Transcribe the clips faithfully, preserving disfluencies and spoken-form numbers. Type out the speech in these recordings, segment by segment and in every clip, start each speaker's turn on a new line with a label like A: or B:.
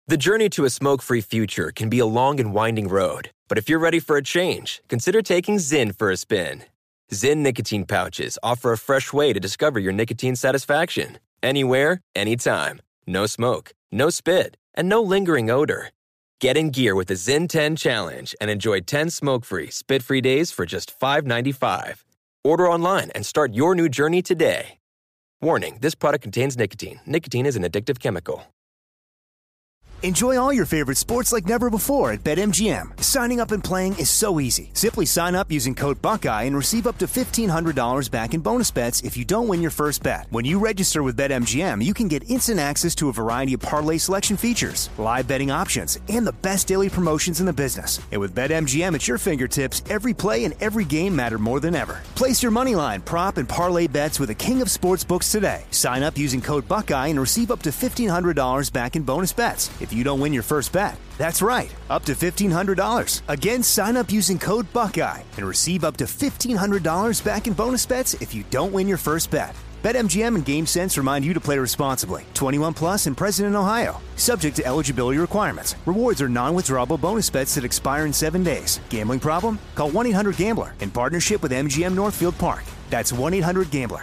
A: The journey to a smoke-free future can be a long and winding road, but if you're ready for a change, consider taking Zyn for a spin. Zyn nicotine pouches offer a fresh way to discover your nicotine satisfaction. Anywhere, anytime. No smoke, no spit, and no lingering odor. Get in gear with the Zyn ten Challenge and enjoy ten smoke-free, spit-free days for just five dollars and ninety-five cents. Order online and start your new journey today. Warning, this product contains nicotine. Nicotine is an addictive chemical.
B: Enjoy all your favorite sports like never before at BetMGM. Signing up and playing is so easy. Simply sign up using code Buckeye and receive up to fifteen hundred dollars back in bonus bets if you don't win your first bet. When you register with BetMGM, you can get instant access to a variety of parlay selection features, live betting options, and the best daily promotions in the business. And with BetMGM at your fingertips, every play and every game matter more than ever. Place your moneyline, prop, and parlay bets with the king of sportsbooks today. Sign up using code Buckeye and receive up to fifteen hundred dollars back in bonus bets if you don't win your first bet. That's right, up to fifteen hundred dollars. Again, sign up using code Buckeye and receive up to fifteen hundred dollars back in bonus bets if you don't win your first bet. BetMGM and GameSense remind you to play responsibly. twenty-one plus and present in Ohio. Subject to eligibility requirements. Rewards are non-withdrawable bonus bets that expire in seven days. Gambling problem? Call one eight hundred gambler in partnership with M G M Northfield Park. That's one eight hundred gambler.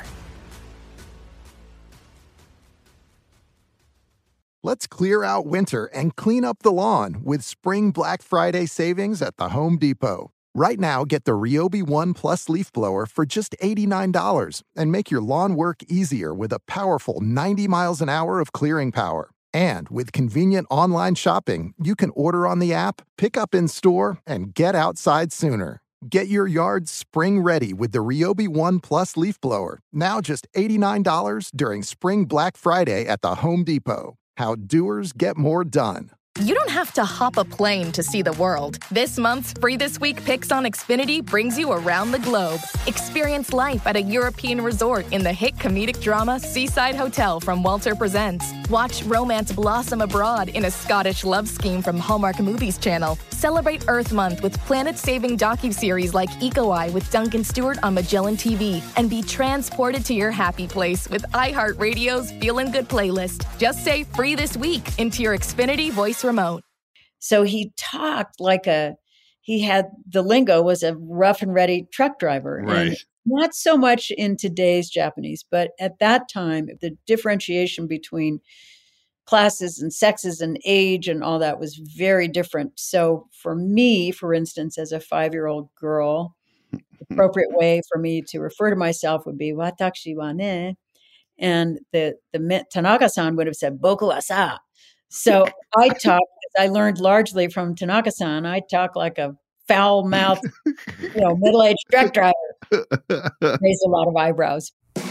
C: Let's clear out winter and clean up the lawn with Spring Black Friday savings at the Home Depot. Right now, get the Ryobi One Plus leaf blower for just eighty-nine dollars and make your lawn work easier with a powerful ninety miles an hour of clearing power. And with convenient online shopping, you can order on the app, pick up in store, and get outside sooner. Get your yard spring ready with the Ryobi One Plus leaf blower, now just eighty-nine dollars during Spring Black Friday at the Home Depot. How doers get more done.
D: You don't have to hop a plane to see the world. This month's Free This Week Picks on Xfinity brings you around the globe. Experience life at a European resort in the hit comedic drama Seaside Hotel from Walter Presents. Watch romance blossom abroad in a Scottish love scheme from Hallmark Movies Channel. Celebrate Earth Month with planet-saving docuseries like Eco Eye with Duncan Stewart on Magellan T V. And be transported to your happy place with iHeartRadio's Feelin' Good playlist. Just say Free This Week into your Xfinity voice remote.
E: So he talked like a, he had, the lingo was a rough and ready truck driver.
F: Right.
E: And not so much in today's Japanese, but at that time, the differentiation between classes and sexes and age and all that was very different. So for me, for instance, as a five-year-old girl, the appropriate way for me to refer to myself would be watashi wa ne. And the, the Tanaka-san would have said boku wa sa. So I talk, I learned largely from Tanaka-san, I talk like a foul-mouthed, you know, middle-aged truck driver. Raised a lot of eyebrows.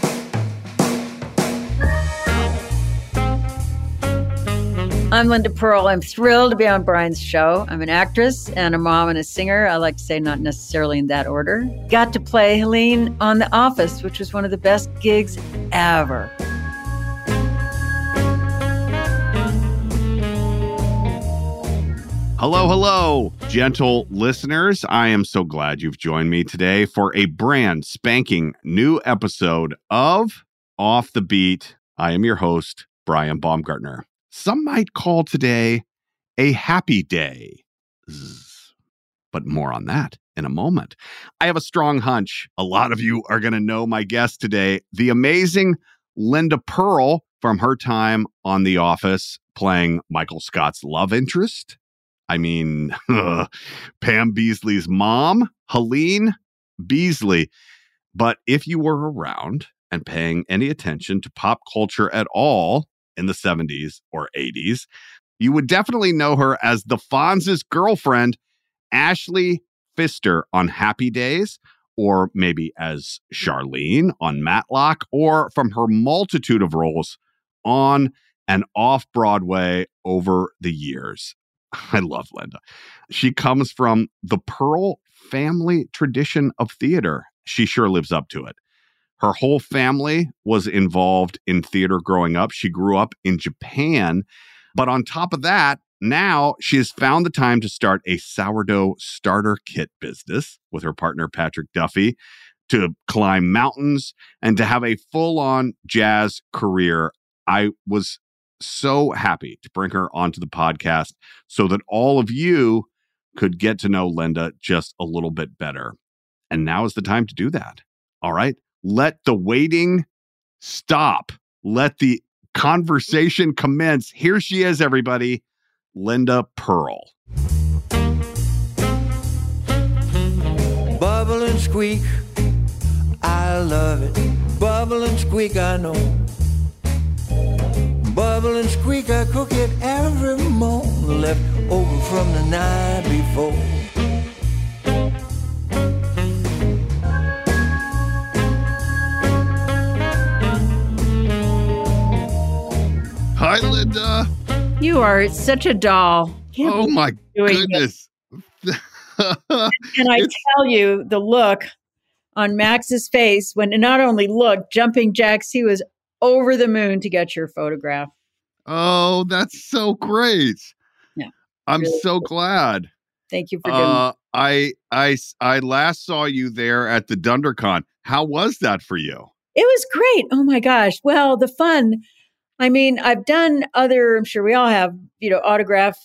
E: I'm Linda Pearl. I'm thrilled to be on Brian's show. I'm an actress and a mom and a singer. I like to say not necessarily in that order. Got to play Helene on The Office, which was one of the best gigs ever.
F: Hello, hello, gentle listeners. I am so glad you've joined me today for a brand spanking new episode of Off the Beat. I am your host, Brian Baumgartner. Some might call today a happy day, but more on that in a moment. I have a strong hunch a lot of you are going to know my guest today, the amazing Linda Pearl, from her time on The Office, playing Michael Scott's love interest. I mean, uh, Pam Beasley's mom, Helene Beasley. But if you were around and paying any attention to pop culture at all in the seventies or eighties, you would definitely know her as the Fonz's girlfriend, Ashley Pfister on Happy Days, or maybe as Charlene on Matlock, or from her multitude of roles on and off Broadway over the years. I love Linda. She comes from the Pearl family tradition of theater. She sure lives up to it. Her whole family was involved in theater growing up. She grew up in Japan. But on top of that, now she has found the time to start a sourdough starter kit business with her partner, Patrick Duffy, to climb mountains and to have a full-on jazz career. I was so happy to bring her onto the podcast so that all of you could get to know Linda just a little bit better. And now is the time to do that. All right. Let the waiting stop. Let the conversation commence. Here she is, everybody. Linda Pearl.
G: Bubble and squeak, I love it. Bubble and squeak, I know. Bubble and squeak, I cook it every morning, left over from the night before.
F: Hi, Linda.
E: You are such a doll. Can't
F: Oh, my goodness.
E: And I tell you, the look on Max's face when not only looked, jumping jacks, he was over the moon to get your photograph.
F: Oh, that's so great.
E: Yeah.
F: I'm
E: really
F: so
E: cool.
F: glad.
E: Thank you for doing
F: uh, I, I, I last saw you there at the DunderCon. How was that for you?
E: it. Was great. Oh my gosh. Well, the fun. I mean, I've done other, I'm sure we all have, you know, autograph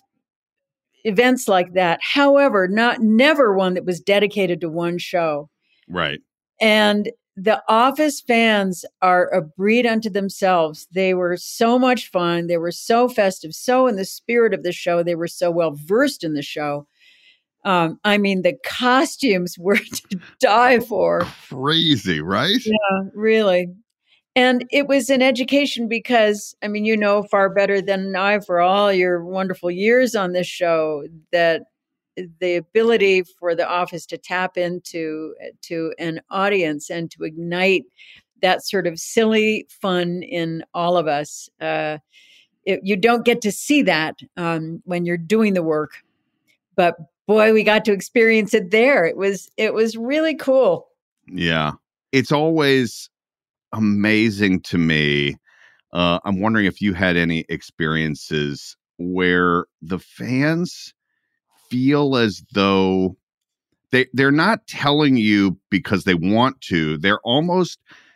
E: events like that. However, not never one that was dedicated to one show.
F: Right.
E: And the Office fans are a breed unto themselves. They were so much fun. They were so festive, so in the spirit of the show. They were so well versed in the show. Um, I mean, the costumes were to die for.
F: Crazy, right?
E: Yeah, really. And it was an education because, I mean, you know far better than I for all your wonderful years on this show that the ability for the Office to tap into to an audience and to ignite that sort of silly fun in all of us. Uh, it, you don't get to see that um, when you're doing the work, but boy, we got to experience it there. It was it was really cool.
F: Yeah, it's always amazing to me. Uh, I'm wondering if you had any experiences where the fans feel as though they they're not telling you because they want to. They're almost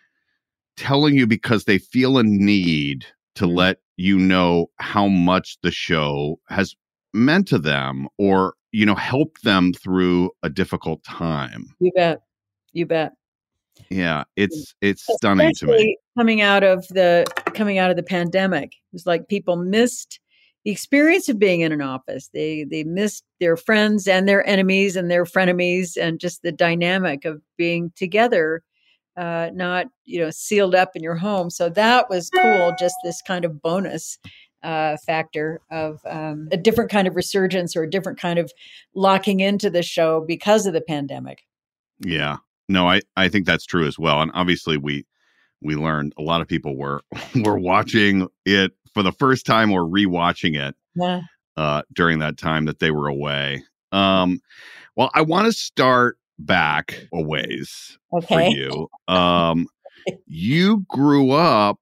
F: telling you because they feel a need to
E: Mm-hmm.
F: let you know how much the show has meant to them, or you know, help them through a difficult time.
E: You bet. You bet.
F: Yeah, it's it's stunning to me.
E: Especially coming out of the coming out of the pandemic. It was like people missed the experience of being in an office. They they missed their friends and their enemies and their frenemies and just the dynamic of being together, uh, not you know sealed up in your home. So that was cool. Just this kind of bonus uh, factor of um, a different kind of resurgence or a different kind of locking into the show because of the pandemic.
F: Yeah. No, I, I think that's true as well. And obviously we we learned a lot of people were were watching it for the first time or rewatching it
E: Yeah.
F: uh, during that time that they were away. Um, well, I want to start back a ways
E: Okay.
F: for you. Um, you grew up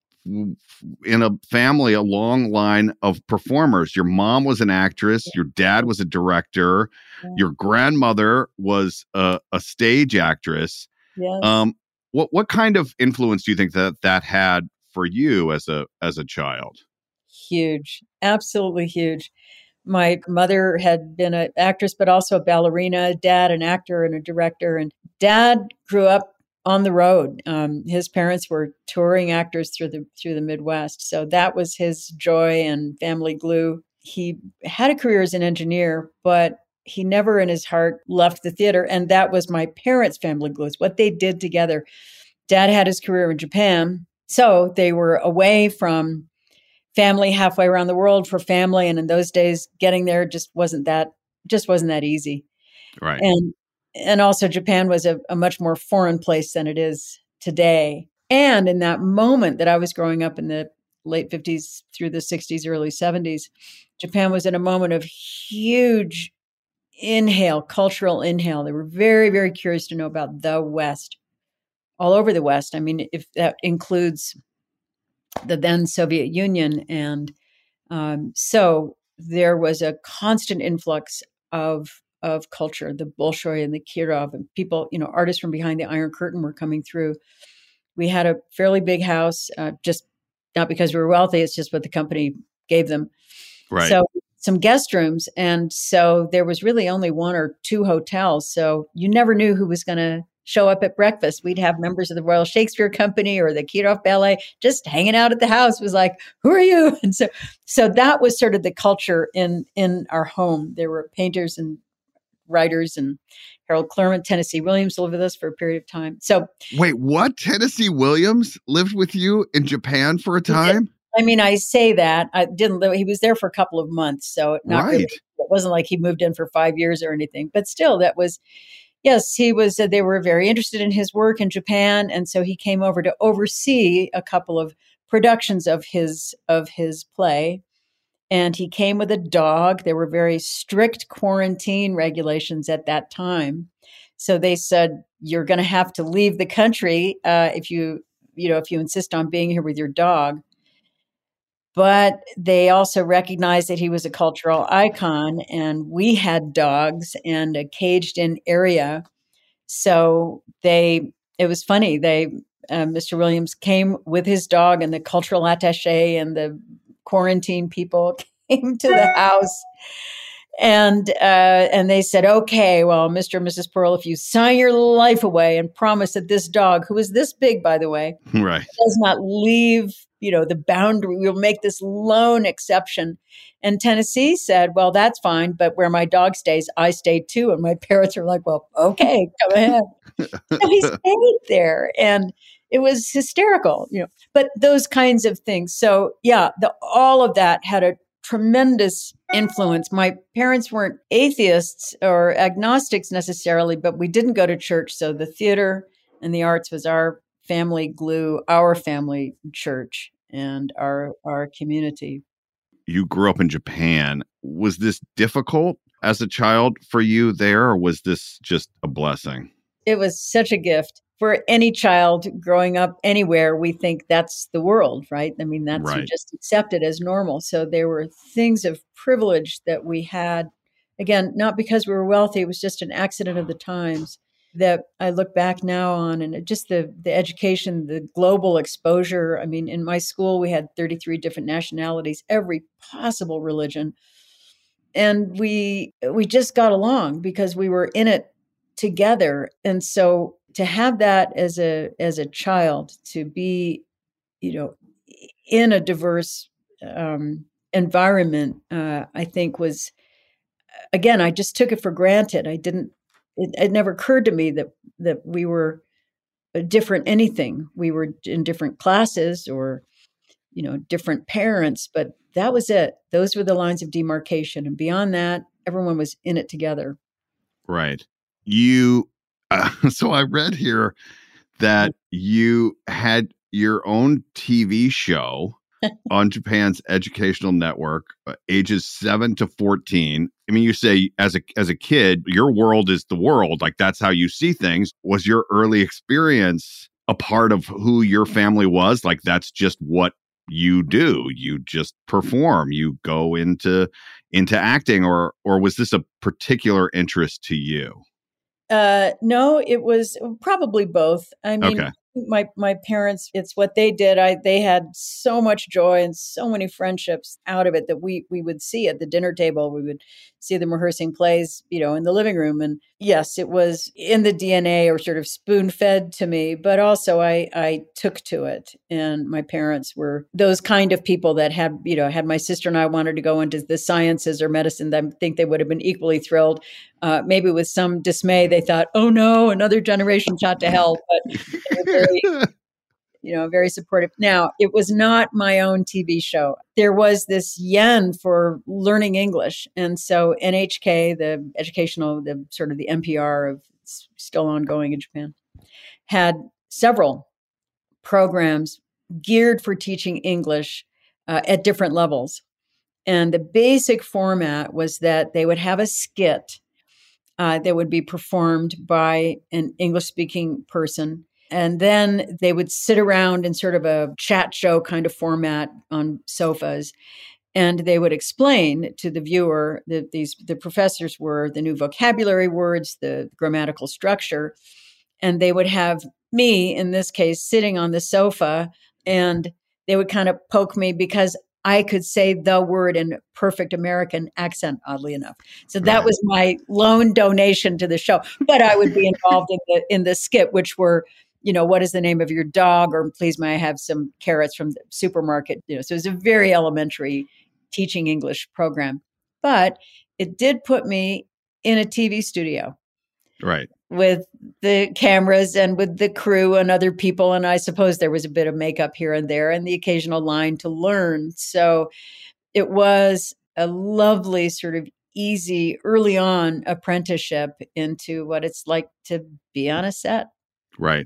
F: in a family, a long line of performers. Your mom was an actress. Your dad was a director.
E: Yeah.
F: Your grandmother was a, a stage actress.
E: Yes.
F: Um, what what kind of influence do you think that that had for you as a as a child?
E: Huge, absolutely huge. My mother had been an actress, but also a ballerina. Dad, an actor and a director. And Dad grew up on the road. Um, his parents were touring actors through the through the Midwest, so that was his joy and family glue. He had a career as an engineer, but he never in his heart left the theater, and that was my parents' family glue. It's what they did together. Dad had his career in Japan, so they were away from family halfway around the world for family, and in those days, getting there just wasn't that just wasn't that easy.
F: Right.
E: And and also Japan was a, a much more foreign place than it is today. And in that moment that I was growing up in the late fifties through the sixties, early seventies, Japan was in a moment of huge inhale, cultural inhale. They were very, very curious to know about the West, all over the West. I mean, if that includes the then Soviet Union. And um, so there was a constant influx of of culture, the Bolshoi and the Kirov, and people, you know, artists from behind the Iron Curtain were coming through. We had a fairly big house, uh, just not because we were wealthy, it's just what the company gave them.
F: Right.
E: So some guest rooms. And so there was really only one or two hotels. So you never knew who was going to show up at breakfast. We'd have members of the Royal Shakespeare Company or the Kirov Ballet just hanging out at the house. It was like, who are you? And so, so that was sort of the culture in, in our home. There were painters and writers, and Harold Clurman, Tennessee Williams lived with us for a period of time. So
F: wait, what? Tennessee Williams lived with you in Japan for a time?
E: I mean, I say that I didn't live, he was there for a couple of months. So not
F: right.
E: really, it wasn't like he moved in for five years or anything, but still that was, yes, he was, uh, they were very interested in his work in Japan. And so he came over to oversee a couple of productions of his, of his play. And he came with a dog. There were very strict quarantine regulations at that time. So they said, you're going to have to leave the country uh, if you, you know, if you insist on being here with your dog. But they also recognized that he was a cultural icon, and we had dogs and a caged-in area. So they, it was funny. They, uh, Mister Williams came with his dog, and the cultural attaché and the quarantine people came to the house, and uh, and they said, "Okay, well, Mister and Missus Pearl, if you sign your life away and promise that this dog, who is this big, by the way,
F: right,
E: does not leave." You know, the boundary, we'll make this lone exception. And Tennessee said, well, that's fine, but where my dog stays, I stay too. And my parents were like, well, okay, come ahead. So he stayed there, and it was hysterical, you know, but those kinds of things. So yeah, the, all of that had a tremendous influence. My parents weren't atheists or agnostics necessarily, but we didn't go to church. So the theater and the arts was our family glue, our family church, and our our community.
F: You grew up in Japan. Was this difficult as a child for you there, or was this just a blessing?
E: It was such a gift. For any child growing up anywhere, we think that's the world, right? I mean, that's
F: right.
E: You just accept it as normal. So there were things of privilege that we had. Again, not because we were wealthy, it was just an accident of the times that I look back now on, and just the the education, the global exposure. I mean, in my school, we had thirty-three different nationalities, every possible religion. And we we just got along because we were in it together. And so to have that as a as a child, to be, you know, in a diverse um, environment, uh, I think was, again, I just took it for granted. I didn't It, it never occurred to me that that we were different anything. We were in different classes or, you know, different parents, but that was it. Those were the lines of demarcation. And beyond that, everyone was in it together.
F: Right. You, uh, so I read here that you had your own T V show on Japan's educational network, uh, ages seven to fourteen. I mean, you say as a as a kid, your world is the world. Like, that's how you see things. Was your early experience a part of who your family was? Like, that's just what you do. You just perform. You go into into acting, or or was this a particular interest to you?
E: Uh, no, it was probably both. I mean,
F: okay.
E: my my parents, it's what they did. I they had so much joy and so many friendships out of it that we we would see at the dinner table. We would see them rehearsing plays, you know, in the living room. And yes, it was in the D N A, or sort of spoon fed to me. But also, I I took to it, and my parents were those kind of people that had, you know, had my sister and I wanted to go into the sciences or medicine, I think they would have been equally thrilled. Uh, maybe with some dismay, they thought, "Oh no, another generation shot to hell." But they were very, you know, very supportive. Now, it was not my own T V show. There was this yen for learning English, and so N H K, the educational, the sort of the N P R of still ongoing in Japan, had several programs geared for teaching English uh, at different levels. And the basic format was that they would have a skit Uh, that would be performed by an English-speaking person. And then they would sit around in sort of a chat show kind of format on sofas. And they would explain to the viewer that these the professors were the new vocabulary words, the grammatical structure. And they would have me, in this case, sitting on the sofa and they would kind of poke me because I could say the word in perfect American accent, oddly enough. So that right. was my lone donation to the show. But I would be involved in the in the skit, which were, you know, what is the name of your dog? Or please may I have some carrots from the supermarket? You know, so it was a very elementary teaching English program. But it did put me in a T V studio.
F: Right.
E: With the cameras and with the crew and other people. And I suppose there was a bit of makeup here and there and the occasional line to learn. So it was a lovely sort of easy early on apprenticeship into what it's like to be on a set.
F: Right.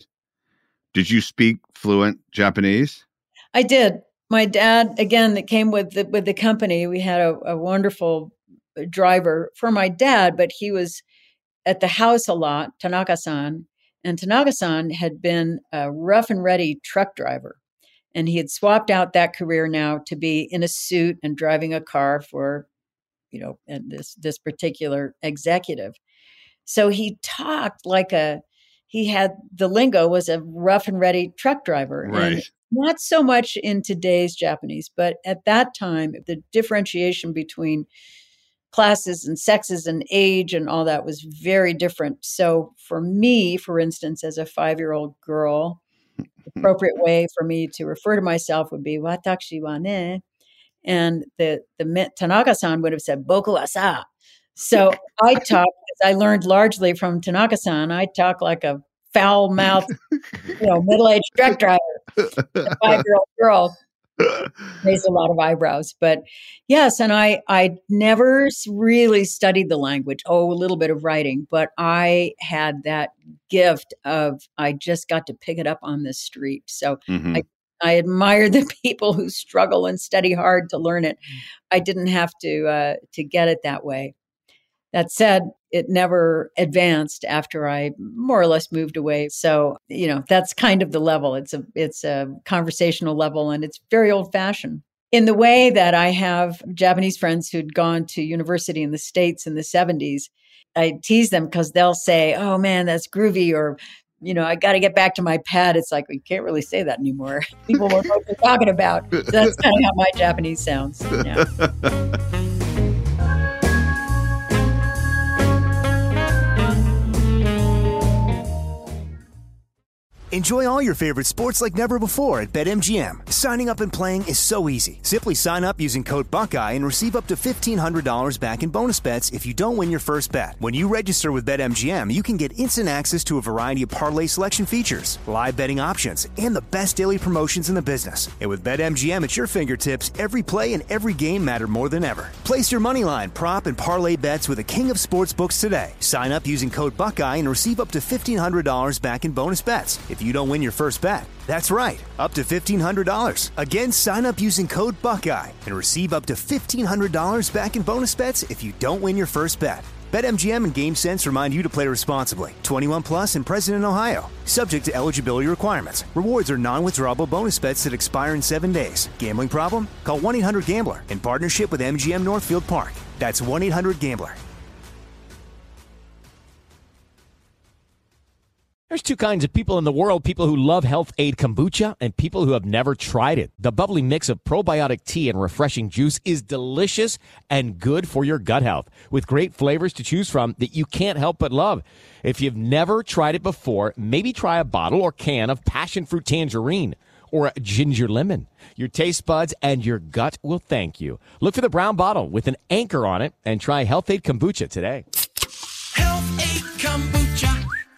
F: Did you speak fluent Japanese?
E: I did. My dad, again, that came with the, with the company, we had a, a wonderful driver for my dad, but he was at the house a lot, Tanaka-san. And Tanaka-san had been a rough and ready truck driver. And he had swapped out that career now to be in a suit and driving a car for, you know, and this, this particular executive. So he talked like a, he had, the lingo was a rough and ready truck driver.
F: Right.
E: And not so much in today's Japanese, but at that time, the differentiation between classes and sexes and age and all that was very different. So for me, for instance, as a five-year-old girl, the appropriate way for me to refer to myself would be watashi wa ne. And the, the Tanaka-san would have said boku wa sa. So I talk, as I learned largely from Tanaka-san, I talk like a foul-mouthed, you know, middle-aged truck driver, a five-year-old girl. Raised a lot of eyebrows, but yes. And I, I never really studied the language. Oh, a little bit of writing, but I had that gift of, I just got to pick it up on the street. So mm-hmm. I, I admire the people who struggle and study hard to learn it. I didn't have to, uh, to get it that way. That said, it never advanced after I more or less moved away. So, you know, that's kind of the level. It's a it's a conversational level, and it's very old fashioned in the way that I have Japanese friends who'd gone to university in the States in the seventies. I tease them because they'll say, "Oh man, that's groovy," or, you know, "I got to get back to my pad." It's like, we can't really say that anymore. People won't know what you're talking about. So that's kind of how my Japanese sounds. Yeah.
B: Enjoy all your favorite sports like never before at BetMGM. Signing up and playing is so easy. Simply sign up using code Buckeye and receive up to fifteen hundred dollars back in bonus bets if you don't win your first bet. When you register with BetMGM, you can get instant access to a variety of parlay selection features, live betting options, and the best daily promotions in the business. And with BetMGM at your fingertips, every play and every game matter more than ever. Place your moneyline, prop, and parlay bets with the king of sportsbooks today. Sign up using code Buckeye and receive up to fifteen hundred dollars back in bonus bets if you don't win your first bet. That's right, up to fifteen hundred dollars. Again, sign up using code Buckeye and receive up to fifteen hundred dollars back in bonus bets if you don't win your first bet. BetMGM and GameSense remind you to play responsibly. twenty-one plus and present in Ohio. Subject to eligibility requirements. Rewards are non-withdrawable bonus bets that expire in seven days. Gambling problem? Call one eight hundred gambler in partnership with M G M Northfield Park. That's one eight hundred gambler.
H: There's two kinds of people in the world, people who love Health Aid Kombucha and people who have never tried it. The bubbly mix of probiotic tea and refreshing juice is delicious and good for your gut health, with great flavors to choose from that you can't help but love. If you've never tried it before, maybe try a bottle or can of passion fruit tangerine or ginger lemon. Your taste buds and your gut will thank you. Look for the brown bottle with an anchor on it and try Health Aid Kombucha today.
G: Health Aid Kombucha.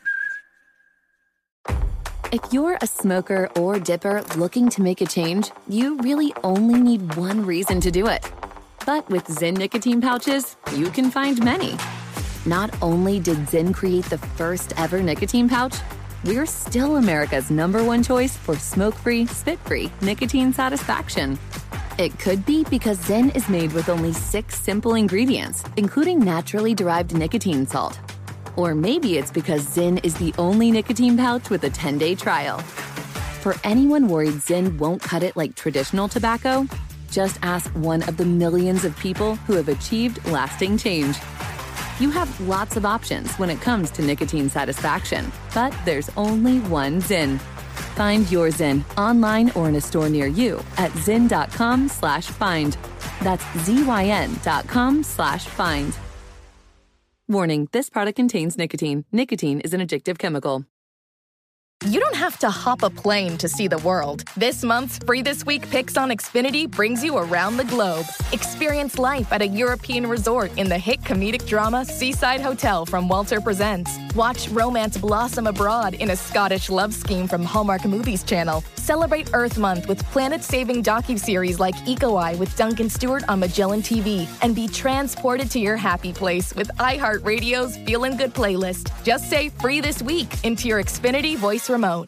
I: If you're a smoker or dipper looking to make a change, you really only need one reason to do it. But with Zyn nicotine pouches, you can find many. Not only did Zyn create the first ever nicotine pouch, we're still America's number one choice for smoke-free, spit-free nicotine satisfaction. It could be because Zyn is made with only six simple ingredients, including naturally derived nicotine salt. Or maybe it's because Zyn is the only nicotine pouch with a ten-day trial. For anyone worried Zyn won't cut it like traditional tobacco, just ask one of the millions of people who have achieved lasting change. You have lots of options when it comes to nicotine satisfaction, but there's only one Zyn. Find your Zyn online or in a store near you at zyn.com slash find. That's Z-Y-N dot com slash find. Warning, this product contains nicotine. Nicotine is an addictive chemical.
D: You don't have to hop a plane to see the world. This month's Free This Week Picks on Xfinity brings you around the globe. Experience life at a European resort in the hit comedic drama Seaside Hotel from Walter Presents. Watch romance blossom abroad in a Scottish love scheme from Hallmark Movies Channel. Celebrate Earth Month with planet-saving docuseries like Eco Eye with Duncan Stewart on Magellan T V. And be transported to your happy place with iHeartRadio's Feelin' Good playlist. Just say Free This Week into your Xfinity voice remote.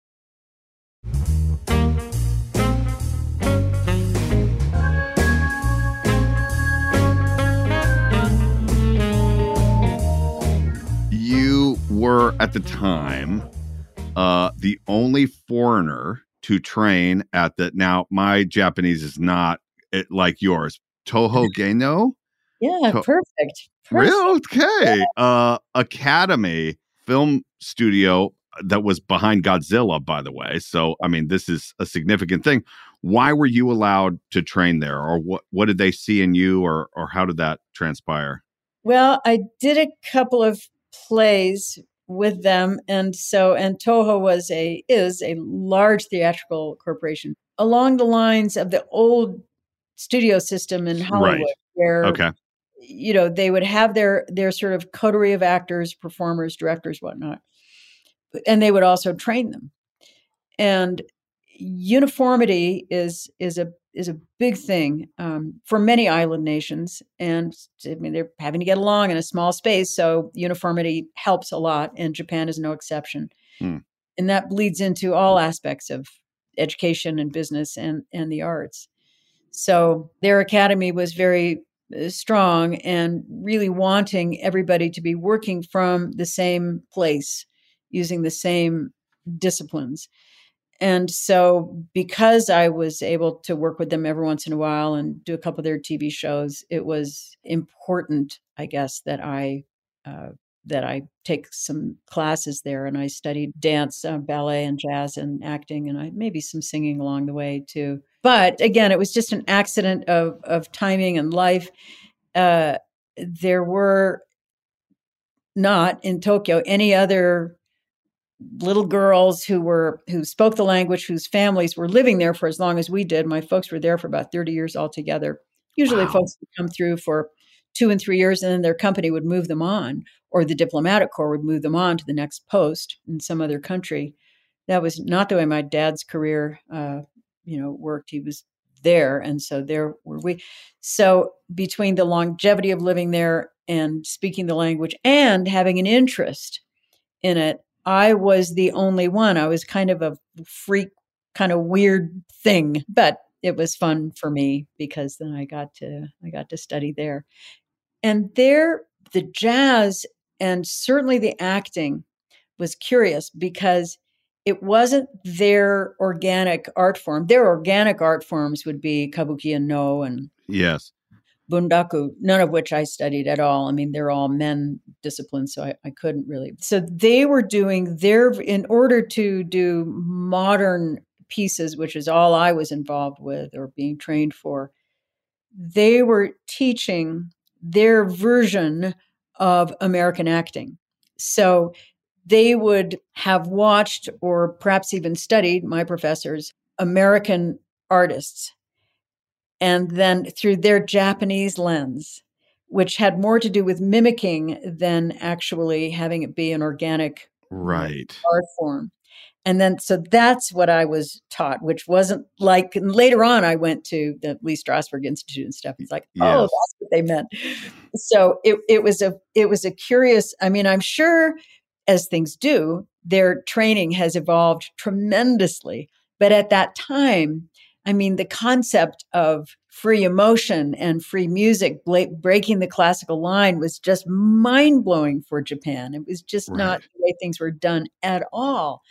F: You were at the time uh, the only foreigner to train at the. Now, my Japanese is not it, like yours. Toho Geno?
E: Yeah,
F: to-
E: perfect. perfect.
F: Real okay. Yeah. Uh, Academy film studio that was behind Godzilla, by the way. So, I mean, this is a significant thing. Why were you allowed to train there, or what? What did they see in you, or or how did that transpire?
E: Well, I did a couple of plays with them, and so and Toho was a is a large theatrical corporation along the lines of the old studio system in Hollywood,
F: right.
E: where
F: okay.
E: you know they would have their their sort of coterie of actors, performers, directors, whatnot, and they would also train them. And uniformity is is a is a big thing um, for many island nations, and I mean they're having to get along in a small space, so uniformity helps a lot, and Japan is no exception.
F: Hmm.
E: And that bleeds into all aspects of education and business and and the arts. So their academy was very strong and really wanting everybody to be working from the same place, using the same disciplines. And so because I was able to work with them every once in a while and do a couple of their T V shows, it was important, I guess, that I uh, that I take some classes there. And I studied dance, uh, ballet, and jazz and acting, and I maybe some singing along the way too. But again, it was just an accident of of timing and life. Uh, there were not in Tokyo any other little girls who were who spoke the language, whose families were living there for as long as we did. My folks were there for about thirty years altogether. Usually wow. folks would come through for two and three years, and then their company would move them on, or the diplomatic corps would move them on to the next post in some other country. That was not the way my dad's career, uh, you know, worked. He was there, and so there were we. So between the longevity of living there and speaking the language and having an interest in it, I was the only one. I was kind of a freak, kind of weird thing, but it was fun for me because then I got to I got to study there. And there, the jazz and certainly the acting was curious because it wasn't their organic art form. Their organic art forms would be kabuki and no and
F: yes.
E: bundaku, none of which I studied at all. I mean, they're all men disciplines, so I, I couldn't really. So they were doing their, in order to do modern pieces, which is all I was involved with or being trained for, they were teaching their version of American acting. So they would have watched or perhaps even studied, my professors, American artists, and then through their Japanese lens, which had more to do with mimicking than actually having it be an organic
F: right.
E: art form. And then, so that's what I was taught, which wasn't like, and later on I went to the Lee Strasberg Institute and stuff. It's like, yes. oh, that's what they meant. So it, it was a, it was a curious, I mean, I'm sure as things do, their training has evolved tremendously. But at that time, I mean, the concept of free emotion and free music bla- breaking the classical line was just mind-blowing for Japan. It was just right. not the way things were done at all.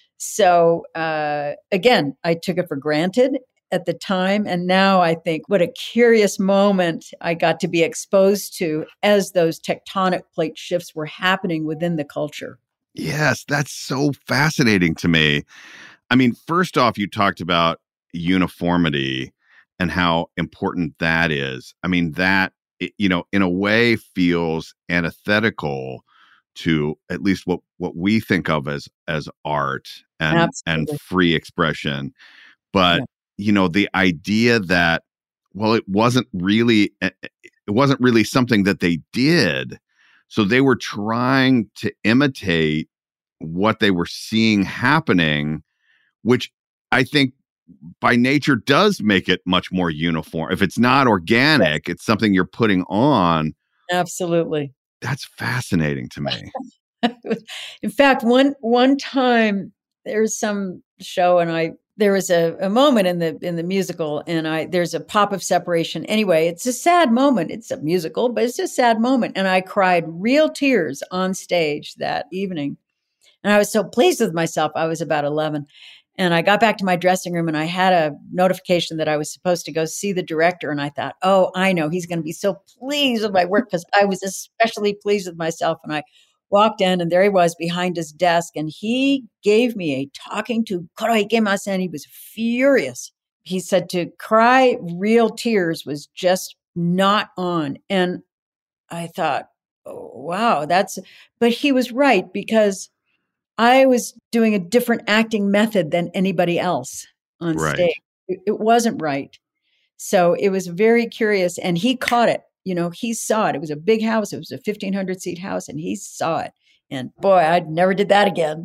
E: So uh, again, I took it for granted at the time. And now I think what a curious moment I got to be exposed to as those tectonic plate shifts were happening within the culture.
F: Yes, that's so fascinating to me. I mean, first off, you talked about uniformity and how important that is. I mean, that, you know, in a way feels antithetical to at least what, what we think of as, as art and,
E: Absolutely.
F: and free expression. But, yeah. you know, the idea that, well, it wasn't really, it wasn't really something that they did. So they were trying to imitate what they were seeing happening, which I think by nature does make it much more uniform. If it's not organic, it's something you're putting on.
E: Absolutely.
F: That's fascinating to me.
E: In fact, one one time there's some show and I there was a, a moment in the in the musical and I there's a pop of separation. Anyway, it's a sad moment. It's a musical, but it's a sad moment. And I cried real tears on stage that evening. And I was so pleased with myself. I was about eleven. And I got back to my dressing room and I had a notification that I was supposed to go see the director. And I thought, oh, I know he's going to be so pleased with my work because I was especially pleased with myself. And I walked in and there he was behind his desk and he gave me a talking to Koro Ikemasen and he was furious. He said to cry real tears was just not on. And I thought, oh, wow, that's, but he was right because I was doing a different acting method than anybody else on
F: right.
E: stage. It, it wasn't right. So it was very curious. And he caught it. You know, he saw it. It was a big house. It was a fifteen hundred seat house. And he saw it. And boy, I never did that again.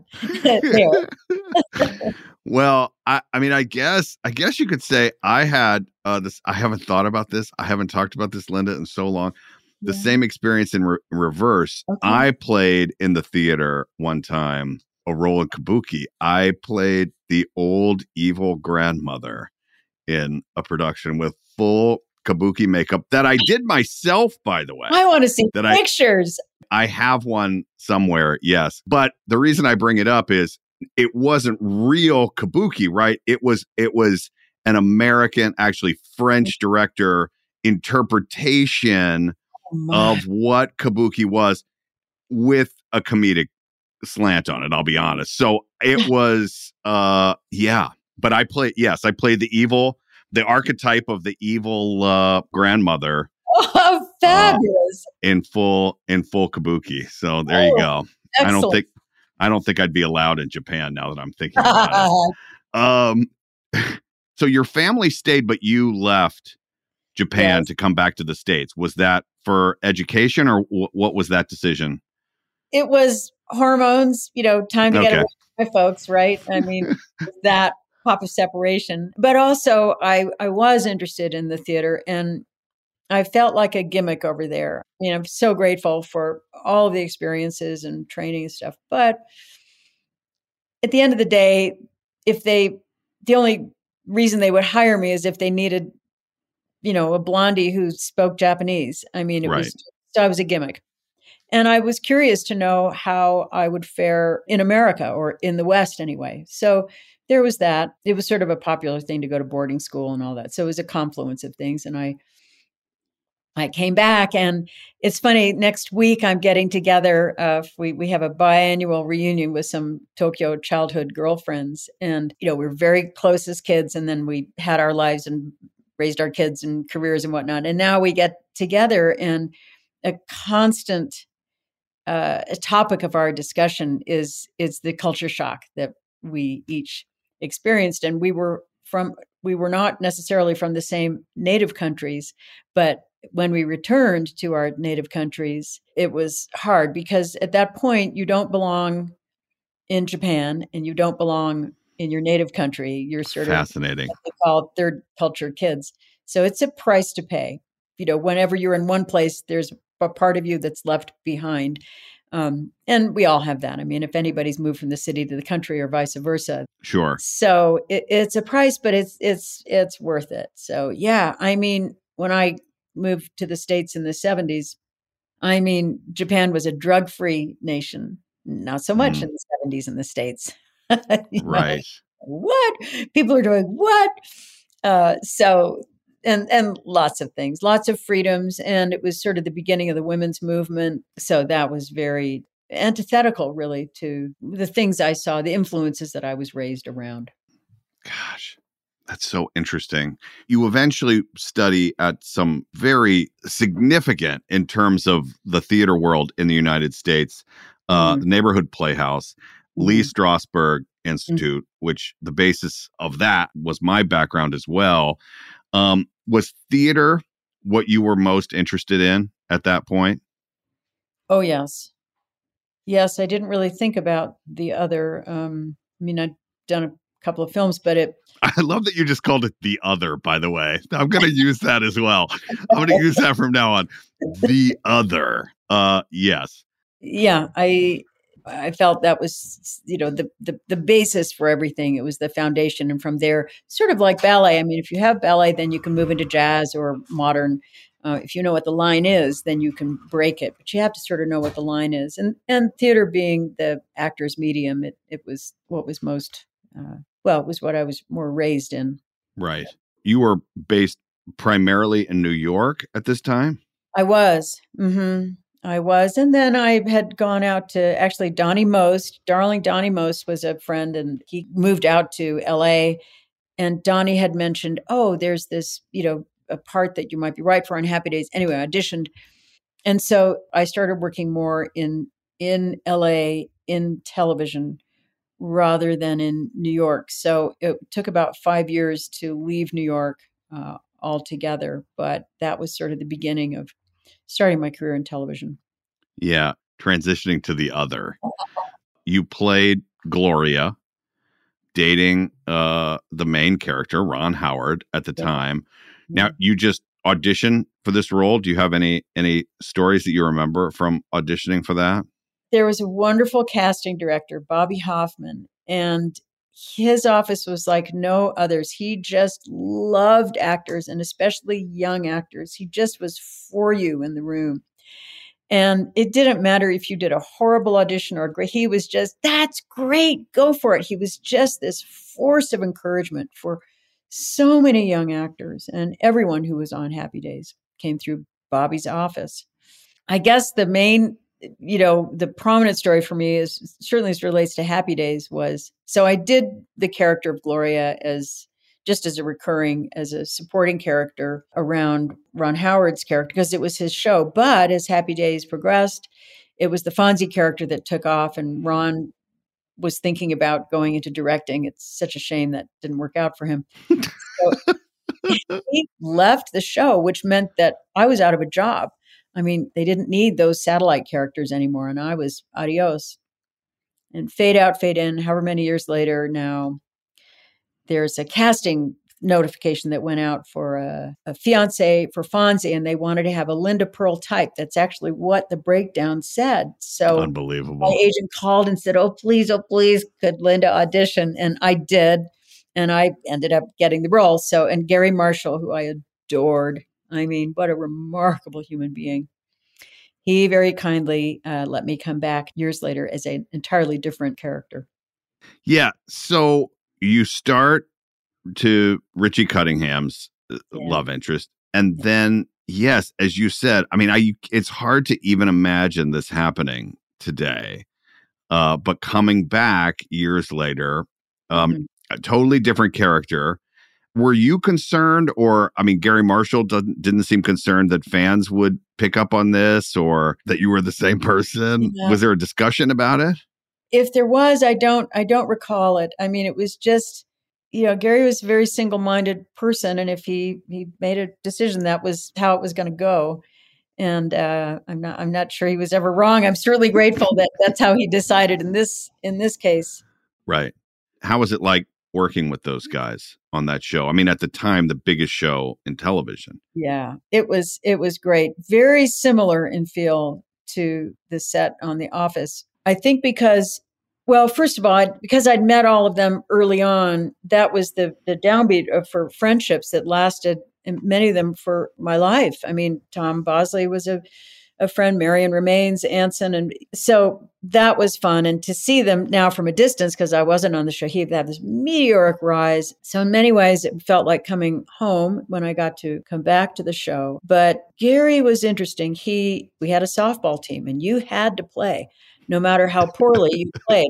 F: Well, I, I mean, I guess, I guess you could say I had uh, this. I haven't thought about this. I haven't talked about this, Linda, in so long. The yeah. same experience in re- reverse. Okay. I played in the theater one time a role in Kabuki. I played the old evil grandmother in a production with full Kabuki makeup that I did myself, by the way.
E: I want to see
F: that
E: pictures.
F: I, I have one somewhere, yes. But the reason I bring it up is it wasn't real Kabuki, right? It was it was an American, actually French director interpretation oh of what Kabuki was with a comedic slant on it, I'll be honest. So it was, uh, yeah. But I played, yes, I played the evil, the archetype of the evil uh, grandmother.
E: Oh, fabulous!
F: Uh, in full, in full Kabuki. So there oh, you go. Excellent. I don't think, I don't think I'd be allowed in Japan now that I'm thinking about it. Um, so your family stayed, but you left Japan yes. to come back to the States. Was that for education or w- what was that decision?
E: It was hormones, you know, time to okay. get away from my folks, right? I mean, that pop of separation. But also I, I was interested in the theater and I felt like a gimmick over there. I mean, I'm so grateful for all of the experiences and training and stuff. But at the end of the day, if they, the only reason they would hire me is if they needed, you know, a blondie who spoke Japanese. I mean, it right. was, so I was a gimmick. And I was curious to know how I would fare in America or in the West anyway. So there was that. It was sort of a popular thing to go to boarding school and all that. So it was a confluence of things. And I I came back and it's funny, next week I'm getting together. Uh, we, we have a biannual reunion with some Tokyo childhood girlfriends. And, you know, we were very close as kids and then we had our lives and raised our kids and careers and whatnot. And now we get together and a constant uh, a topic of our discussion is, is the culture shock that we each experienced. And we were from, we were not necessarily from the same native countries, but when we returned to our native countries, it was hard because at that point you don't belong in Japan and you don't belong in your native country. You're sort
F: fascinating.
E: of what they call third culture kids. So it's a price to pay. You know, whenever you're in one place, there's a part of you that's left behind. Um, and we all have that. I mean, if anybody's moved from the city to the country or vice versa.
F: Sure.
E: So it, it's a price, but it's, it's, it's worth it. So yeah, I mean, when I moved to the States in the seventies, I mean, Japan was a drug-free nation. Not so much mm. in the seventies in the States.
F: Right.
E: Know? What? People are doing what? Uh, so, and and lots of things, lots of freedoms. And it was sort of the beginning of the women's movement. So that was very antithetical, really, to the things I saw, the influences that I was raised around.
F: Gosh, that's so interesting. You eventually study at some very significant in terms of the theater world in the United States, uh,
E: Mhm.
F: the Neighborhood Playhouse, Lee Strasberg Institute, which the basis of that was my background as well. Um, was theater what you were most interested in at that point?
E: Oh, yes. Yes, I didn't really think about the other. Um, I mean, I'd done a couple of films, but it.
F: I love that you just called it the other, by the way. I'm going to use that as well. I'm going to use that from now on. The other. Uh, yes.
E: Yeah, I I felt that was, you know, the, the the basis for everything. It was the foundation, and from there, sort of like ballet. I mean, if you have ballet, then you can move into jazz or modern. Uh, if you know what the line is, then you can break it. But you have to sort of know what the line is. And and theater being the actor's medium, it it was what was most uh, well, it was what I was more raised in.
F: Right. You were based primarily in New York at this time?
E: I was. Mm-hmm. I was. And then I had gone out to actually Donnie Most. Darling Donnie Most was a friend, and he moved out to L A. And Donnie had mentioned, oh, there's this, you know, a part that you might be right for on Happy Days. Anyway, I auditioned. And so I started working more in in L A in television rather than in New York. So it took about five years to leave New York uh, altogether. But that was sort of the beginning of starting my career in television.
F: Yeah. Transitioning to the other. You played Gloria, dating uh, the main character, Ron Howard, at the
E: Yeah.
F: time. Now, you just auditioned for this role. Do you have any any stories that you remember from auditioning for that?
E: There was a wonderful casting director, Bobby Hoffman, and his office was like no others. He just loved actors, and especially young actors. He just was for you in the room. And it didn't matter if you did a horrible audition or a great, he was just, that's great, go for it. He was just this force of encouragement for so many young actors, and everyone who was on Happy Days came through Bobby's office. I guess the main, you know, the prominent story for me is certainly as it relates to Happy Days was, so I did the character of Gloria as just as a recurring, as a supporting character around Ron Howard's character, because it was his show. But as Happy Days progressed, it was the Fonzie character that took off, and Ron was thinking about going into directing. It's such a shame that didn't work out for him. So he left the show, which meant that I was out of a job. I mean, they didn't need those satellite characters anymore, and I was adios. And fade out, fade in, however many years later now, there's a casting notification that went out for a, a fiance for Fonzie, and they wanted to have a Linda Pearl type. That's actually what the breakdown said. So
F: Unbelievable.
E: my agent called and said, oh, please, oh, please, could Linda audition? And I did. And I ended up getting the role. So, and Gary Marshall, who I adored, I mean, what a remarkable human being. He very kindly uh, let me come back years later as an entirely different character.
F: Yeah. So you start to Richie Cunningham's uh,
E: Yeah.
F: love interest. And then, yes, as you said, I mean, I it's hard to even imagine this happening today. Uh, but coming back years later, um,
E: Mhm.
F: a totally different character. Were you concerned, or, I mean, Gary Marshall doesn't, didn't seem concerned that fans would pick up on this or that you were the same person?
E: Yeah.
F: Was there a discussion about it?
E: If there was, I don't, I don't recall it. I mean, it was just, you know, Gary was a very single-minded person, and if he he made a decision, that was how it was going to go. And uh, I'm not, I'm not sure he was ever wrong. I'm certainly grateful that that's how he decided in this in this case.
F: Right. How was it like working with those guys on that show? I mean, at the time, the biggest show in television.
E: Yeah, it was it was great. Very similar in feel to the set on The Office. I think because, well, first of all, I, because I'd met all of them early on, that was the the downbeat of, for friendships that lasted, and many of them for my life. I mean, Tom Bosley was a a friend, Marion Remains, Anson. And so that was fun. And to see them now from a distance, because I wasn't on the show, he had this meteoric rise. So in many ways, it felt like coming home when I got to come back to the show. But Gary was interesting. He, we had a softball team and you had to play no matter how poorly you played.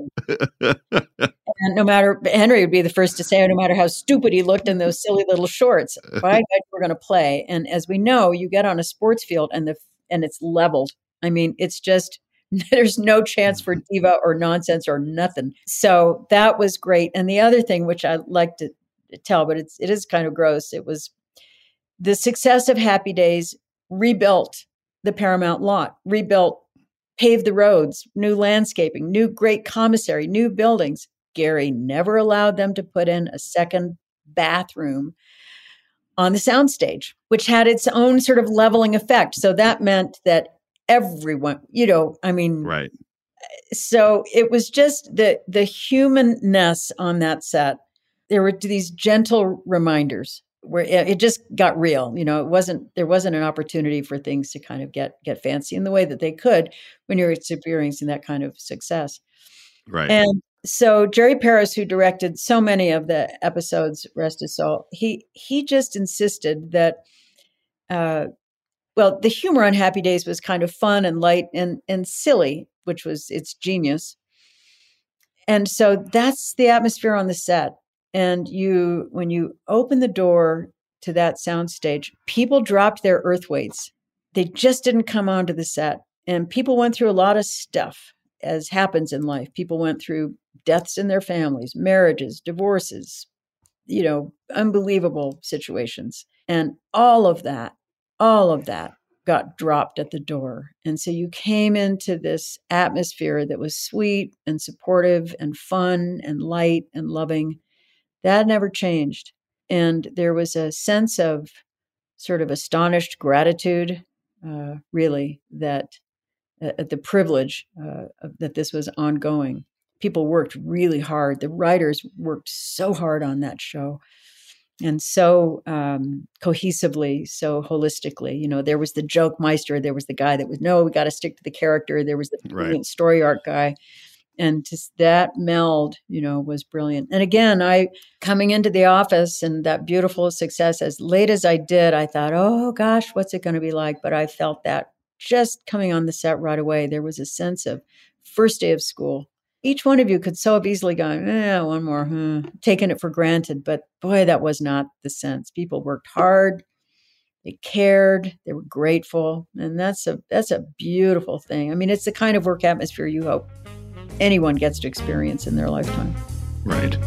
E: And no matter, Henry would be the first to say, no matter how stupid he looked in those silly little shorts, by God, we're going to play. And as we know, you get on a sports field and the and it's leveled. I mean, it's just, there's no chance for diva or nonsense or nothing. So that was great. And the other thing, which I like to tell, but it's it is kind of gross, it was the success of Happy Days rebuilt the Paramount lot, rebuilt, paved the roads, new landscaping, new great commissary, new buildings. Gary never allowed them to put in a second bathroom on the soundstage, which had its own sort of leveling effect. So that meant that everyone, you know, I mean,
F: right.
E: So it was just the the humanness on that set. There were these gentle reminders where it, it just got real. You know, it wasn't there wasn't an opportunity for things to kind of get get fancy in the way that they could when you're experiencing that kind of success.
F: Right.
E: And so Jerry Paris, who directed so many of the episodes, rest his soul, he he just insisted that, uh, well, the humor on Happy Days was kind of fun and light and and silly, which was its genius. And so that's the atmosphere on the set. And you, when you open the door to that soundstage, people dropped their earth weights. They just didn't come onto the set. And people went through a lot of stuff, as happens in life. People went through deaths in their families, marriages, divorces, you know, unbelievable situations. And all of that, all of that got dropped at the door. And so you came into this atmosphere that was sweet and supportive and fun and light and loving. That never changed. And there was a sense of sort of astonished gratitude, uh, really, that uh, the privilege uh, of, that this was ongoing. People worked really hard. The writers worked so hard on that show and so um, cohesively, so holistically. You know, there was the joke meister. There was the guy that was, no, we got to stick to the character. There was the brilliant right. story arc guy. And just that meld, you know, was brilliant. And again, I coming into the office and that beautiful success, as late as I did, I thought, oh gosh, what's it going to be like? But I felt that just coming on the set right away, there was a sense of first day of school. Each one of you could so have easily gone, eh, one more, hmm, taken it for granted. But boy, that was not the sense. People worked hard. They cared. They were grateful. And that's a that's a beautiful thing. I mean, it's the kind of work atmosphere you hope anyone gets to experience in their lifetime.
F: Right.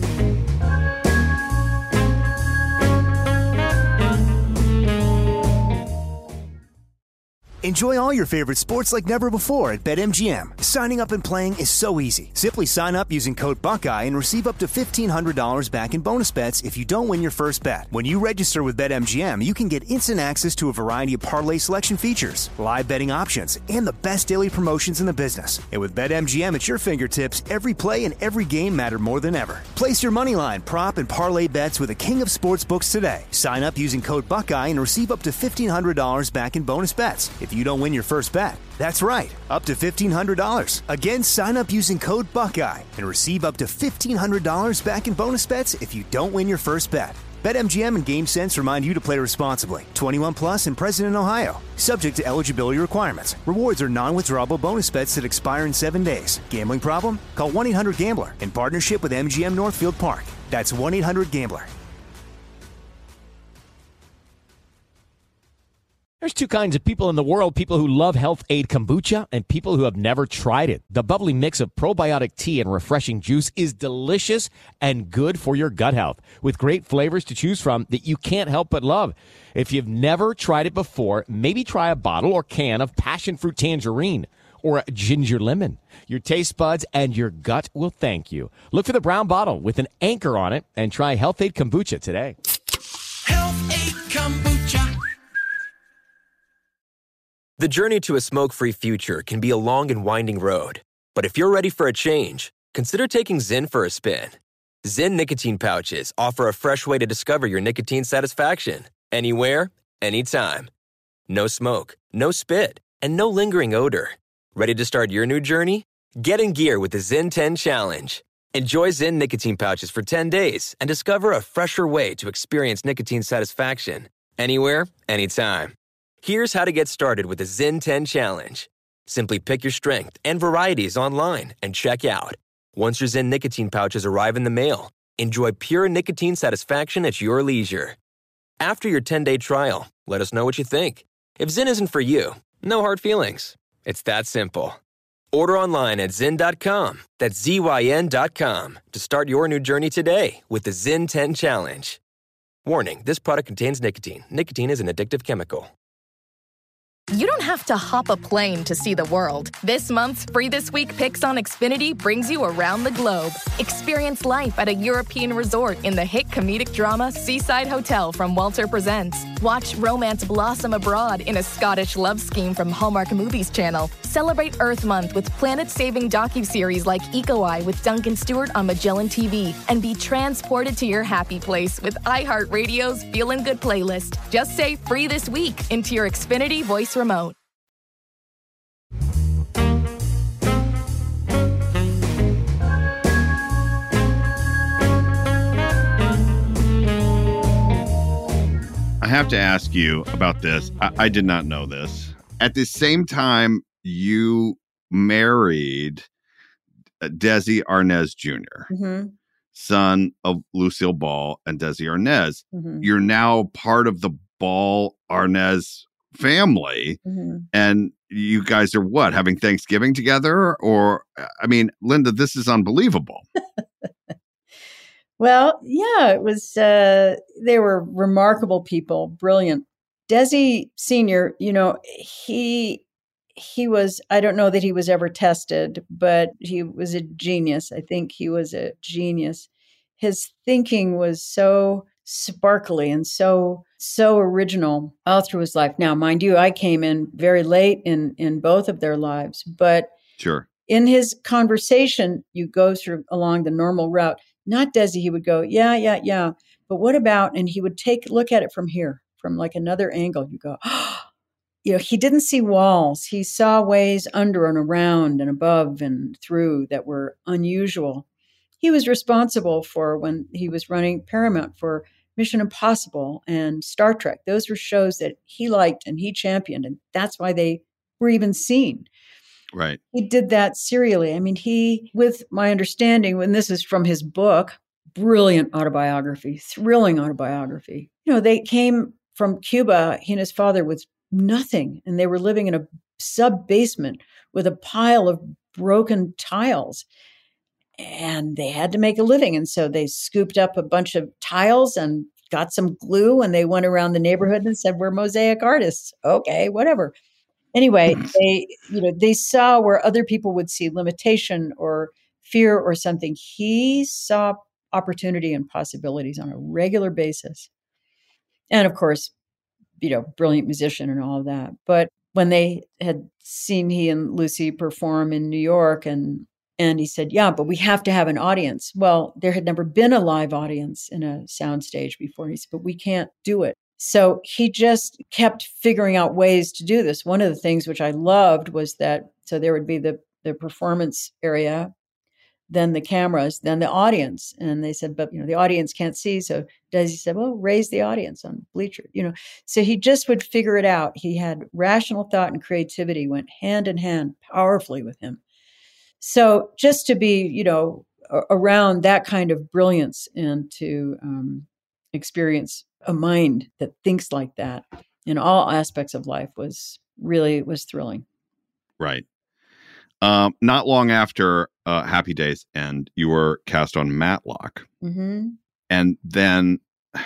B: Enjoy all your favorite sports like never before at BetMGM. Signing up and playing is so easy. Simply sign up using code Buckeye and receive up to fifteen hundred dollars back in bonus bets if you don't win your first bet. When you register with BetMGM, you can get instant access to a variety of parlay selection features, live betting options, and the best daily promotions in the business. And with BetMGM at your fingertips, every play and every game matter more than ever. Place your moneyline, prop, and parlay bets with the king of sportsbooks today. Sign up using code Buckeye and receive up to fifteen hundred dollars back in bonus bets if you don't win your first bet. That's right, up to fifteen hundred dollars. Again, sign up using code Buckeye and receive up to fifteen hundred dollars back in bonus bets if you don't win your first bet. BetMGM and GameSense remind you to play responsibly. twenty-one plus and present in Ohio. Subject to eligibility requirements. Rewards are non-withdrawable bonus bets that expire in seven days. Gambling problem? Call one eight hundred gambler in partnership with M G M Northfield Park. That's one eight hundred gambler.
H: There's two kinds of people in the world, people who love Health Aid Kombucha and people who have never tried it. The bubbly mix of probiotic tea and refreshing juice is delicious and good for your gut health, with great flavors to choose from that you can't help but love. If you've never tried it before, maybe try a bottle or can of passion fruit tangerine or a ginger lemon. Your taste buds and your gut will thank you. Look for the brown bottle with an anchor on it and try Health Aid Kombucha today.
G: Health Aid Kombucha.
A: The journey to a smoke-free future can be a long and winding road. But if you're ready for a change, consider taking Zyn for a spin. Zyn nicotine pouches offer a fresh way to discover your nicotine satisfaction. Anywhere, anytime. No smoke, no spit, and no lingering odor. Ready to start your new journey? Get in gear with the Zyn ten Challenge. Enjoy Zyn nicotine pouches for ten days and discover a fresher way to experience nicotine satisfaction. Anywhere, anytime. Here's how to get started with the Zyn ten Challenge. Simply pick your strength and varieties online and check out. Once your Zyn nicotine pouches arrive in the mail, enjoy pure nicotine satisfaction at your leisure. After your ten-day trial, let us know what you think. If Zyn isn't for you, no hard feelings. It's that simple. Order online at zyn dot com, that's Z Y N dot com, to start your new journey today with the Zyn ten Challenge. Warning, this product contains nicotine. Nicotine is an addictive chemical.
D: You don't have to hop a plane to see the world. This month's Free This Week Picks on Xfinity brings you around the globe. Experience life at a European resort in the hit comedic drama Seaside Hotel from Walter Presents. Watch romance blossom abroad in a Scottish love scheme from Hallmark Movies Channel. Celebrate Earth Month with planet-saving docuseries like Eco Eye with Duncan Stewart on Magellan T V. And be transported to your happy place with iHeartRadio's Feelin' Good playlist. Just say Free This Week into your Xfinity voice remote.
F: I have to ask you about this. I, I did not know this. At the same time, you married Desi Arnaz Junior,
E: Mm-hmm.
F: son of Lucille Ball and Desi Arnaz.
E: Mm-hmm.
F: You're now part of the Ball Arnaz family.
E: Mm-hmm.
F: And you guys are what, having Thanksgiving together? Or, I mean, Linda, this is unbelievable.
E: Well, yeah, it was, uh, they were remarkable people, brilliant. Desi Senior, you know, he, he was, I don't know that he was ever tested, but he was a genius. I think he was a genius. His thinking was so sparkly and so, so original all through his life. Now, mind you, I came in very late in, in both of their lives, but
F: Sure.
E: in his conversation, you go through along the normal route. Not Desi, he would go, yeah, yeah, yeah. But what about, and he would take, look at it from here, from like another angle. You go, oh, you know, he didn't see walls. He saw ways under and around and above and through that were unusual. He was responsible for, when he was running Paramount, for Mission Impossible and Star Trek. Those were shows that he liked and he championed, and that's why they were even seen.
F: Right.
E: He did that serially. I mean, he, with my understanding, when this is from his book, brilliant autobiography, thrilling autobiography. You know, they came from Cuba, he and his father, with nothing, and they were living in a sub-basement with a pile of broken tiles. And they had to make a living. And so they scooped up a bunch of tiles and got some glue, and they went around the neighborhood and said, we're mosaic artists. Okay, whatever. Anyway, they, you know, they saw where other people would see limitation or fear or something. He saw opportunity and possibilities on a regular basis. And of course, you know, brilliant musician and all of that. But when they had seen he and Lucy perform in New York, and and he said, yeah, but we have to have an audience. Well, there had never been a live audience in a soundstage before. He said, but we can't do it. So he just kept figuring out ways to do this. One of the things which I loved was that, so there would be the, the performance area, then the cameras, then the audience. And they said, but, you know, the audience can't see. So Desi said, well, raise the audience on bleacher, you know. So he just would figure it out. He had rational thought and creativity went hand in hand powerfully with him. So just to be, you know, around that kind of brilliance and to um, experience a mind that thinks like that in all aspects of life was really, was thrilling.
F: Right. Um, not long after uh, Happy Days end, you were cast on Matlock.
E: Mm-hmm.
F: And then,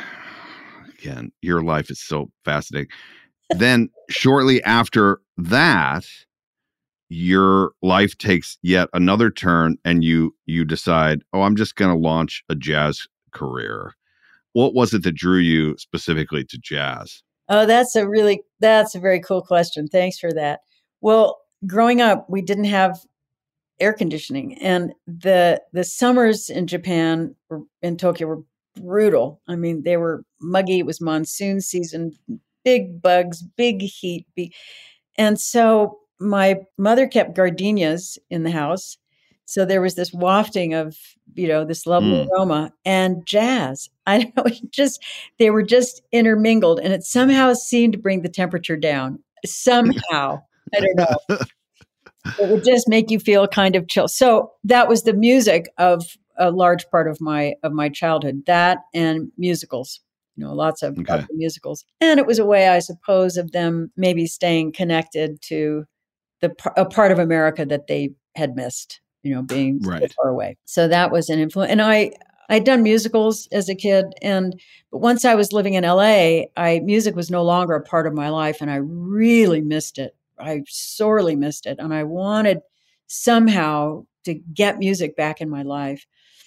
F: again, your life is so fascinating. Then shortly after that, your life takes yet another turn, and you you decide, oh, I'm just going to launch a jazz career. What was it that drew you specifically to jazz?
E: Oh, that's a really, that's a very cool question. Thanks for that. Well, growing up, we didn't have air conditioning, and the the summers in Japan or in Tokyo were brutal. I mean, they were muggy. It was monsoon season, big bugs, big heat. Big, And so my mother kept gardenias in the house. So there was this wafting of, you know, this lovely
F: Mm.
E: aroma and jazz. I don't know, it just, they were just intermingled, and it somehow seemed to bring the temperature down. Somehow, I don't know. It would just make you feel kind of chill. So that was the music of a large part of my, of my childhood, that and musicals. You know, lots of,
F: Okay.
E: lots of musicals. And it was a way, I suppose, of them maybe staying connected to the a part of America that they had missed, you know, being so
F: Right.
E: far away. So that was an influence. And I, I'd done musicals as a kid. And but once I was living in L A, I music was no longer a part of my life. And I really missed it. I sorely missed it. And I wanted somehow to get music back in my life.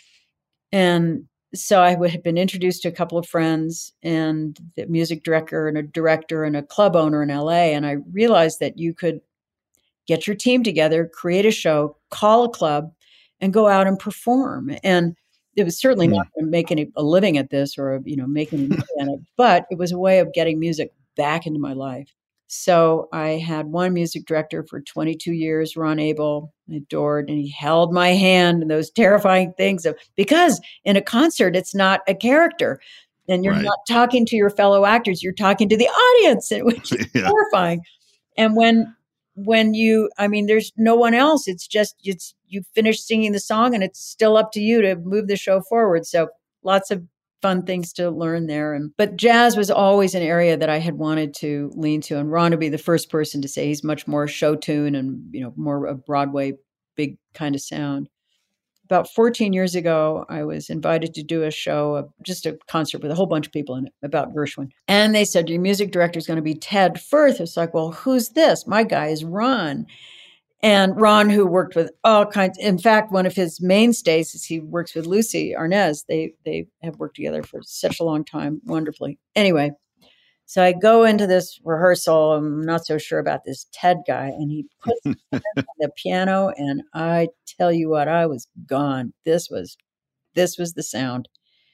E: And so I would have been introduced to a couple of friends and the music director and a director and a club owner in L A. And I realized that you could get your team together, create a show, call a club, and go out and perform. And it was certainly
F: Hmm.
E: not going to make any, a living at this or, you know, making any money on it, but it was a way of getting music back into my life. So I had one music director for twenty-two years, Ron Abel, I adored, and he held my hand in those terrifying things of, because in a concert, it's not a character and you're
F: Right.
E: not talking to your fellow actors, you're talking to the audience, which is
F: Yeah.
E: terrifying. And when, when you, I mean, there's no one else. It's just, it's, you finish singing the song and it's still up to you to move the show forward. So lots of fun things to learn there. And, but jazz was always an area that I had wanted to lean to. And Ron would be the first person to say he's much more show tune and, you know, more a Broadway, big kind of sound. About fourteen years ago, I was invited to do a show, uh, just a concert with a whole bunch of people in it about Gershwin. And they said, your music director is going to be Ted Firth. It's like, well, who's this? My guy is Ron. And Ron, who worked with all kinds, in fact, one of his mainstays is he works with Lucy Arnaz. They they have worked together for such a long time, wonderfully. Anyway, so I go into this rehearsal. I'm not so sure about this Ted guy, and he puts his hand on the piano, and I tell you what, I was gone. This was this was the sound.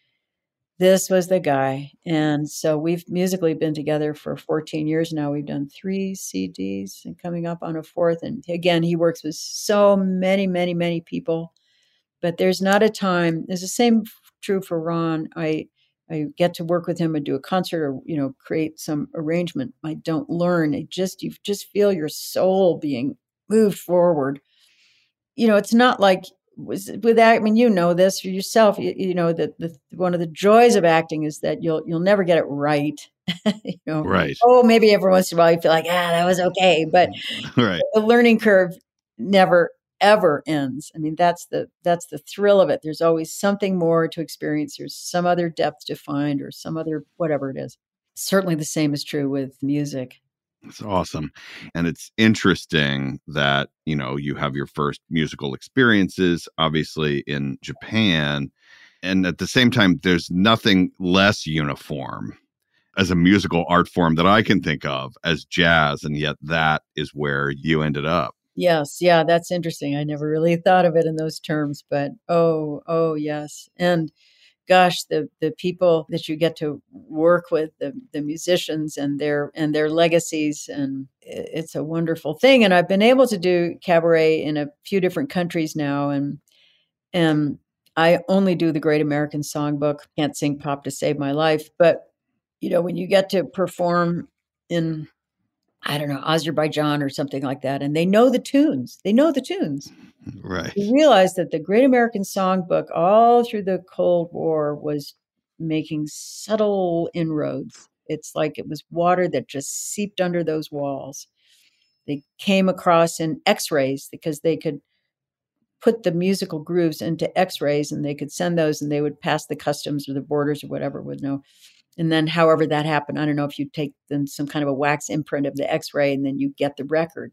E: This was the guy. And so we've musically been together for fourteen years now. We've done three C Ds and coming up on a fourth. And again, he works with so many, many, many people. But there's not a time, there's the same true for Ron. I I get to work with him and do a concert or, you know, create some arrangement. I don't learn. It just, you just feel your soul being moved forward. You know, it's not like, was with that, I mean, you know this for yourself. You, you know that the one of the joys of acting is that you'll you'll never get it right. you know,
F: Right.
E: oh, maybe every once in a while you feel like, ah, that was okay, but
F: Right.
E: the learning curve never ever ends. I mean, that's the that's the thrill of it. There's always something more to experience. There's some other depth to find, or some other whatever it is. Certainly, the same is true with music.
F: It's awesome. And it's interesting that, you know, you have your first musical experiences, obviously, in Japan. And at the same time, there's nothing less uniform as a musical art form that I can think of as jazz. And yet that is where you ended up.
E: Yes. Yeah, that's interesting. I never really thought of it in those terms, but oh, oh, yes. And gosh, the the people that you get to work with, the the musicians and their and their legacies, and it's a wonderful thing. And I've been able to do cabaret in a few different countries now, and and I only do the Great American Songbook. Can't sing pop to save my life, but you know, when you get to perform in, I don't know, Azerbaijan or something like that, and they know the tunes, they know the tunes.
F: Right.
E: You realize that the Great American Songbook all through the Cold War was making subtle inroads. It's like it was water that just seeped under those walls. They came across in X-rays because they could put the musical grooves into X-rays and they could send those and they would pass the customs or the borders or whatever would know. And then however that happened, I don't know if you take then some kind of a wax imprint of the X-ray and then you get the record.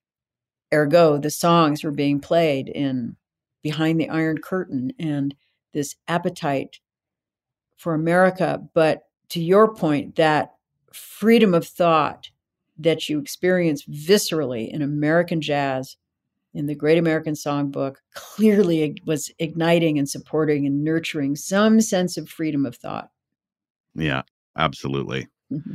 E: Ergo, the songs were being played in Behind the Iron Curtain, and this appetite for America. But to your point, that freedom of thought that you experience viscerally in American jazz, in the Great American Songbook, clearly was igniting and supporting and nurturing some sense of freedom of thought.
F: Yeah, absolutely.
E: Mm-hmm.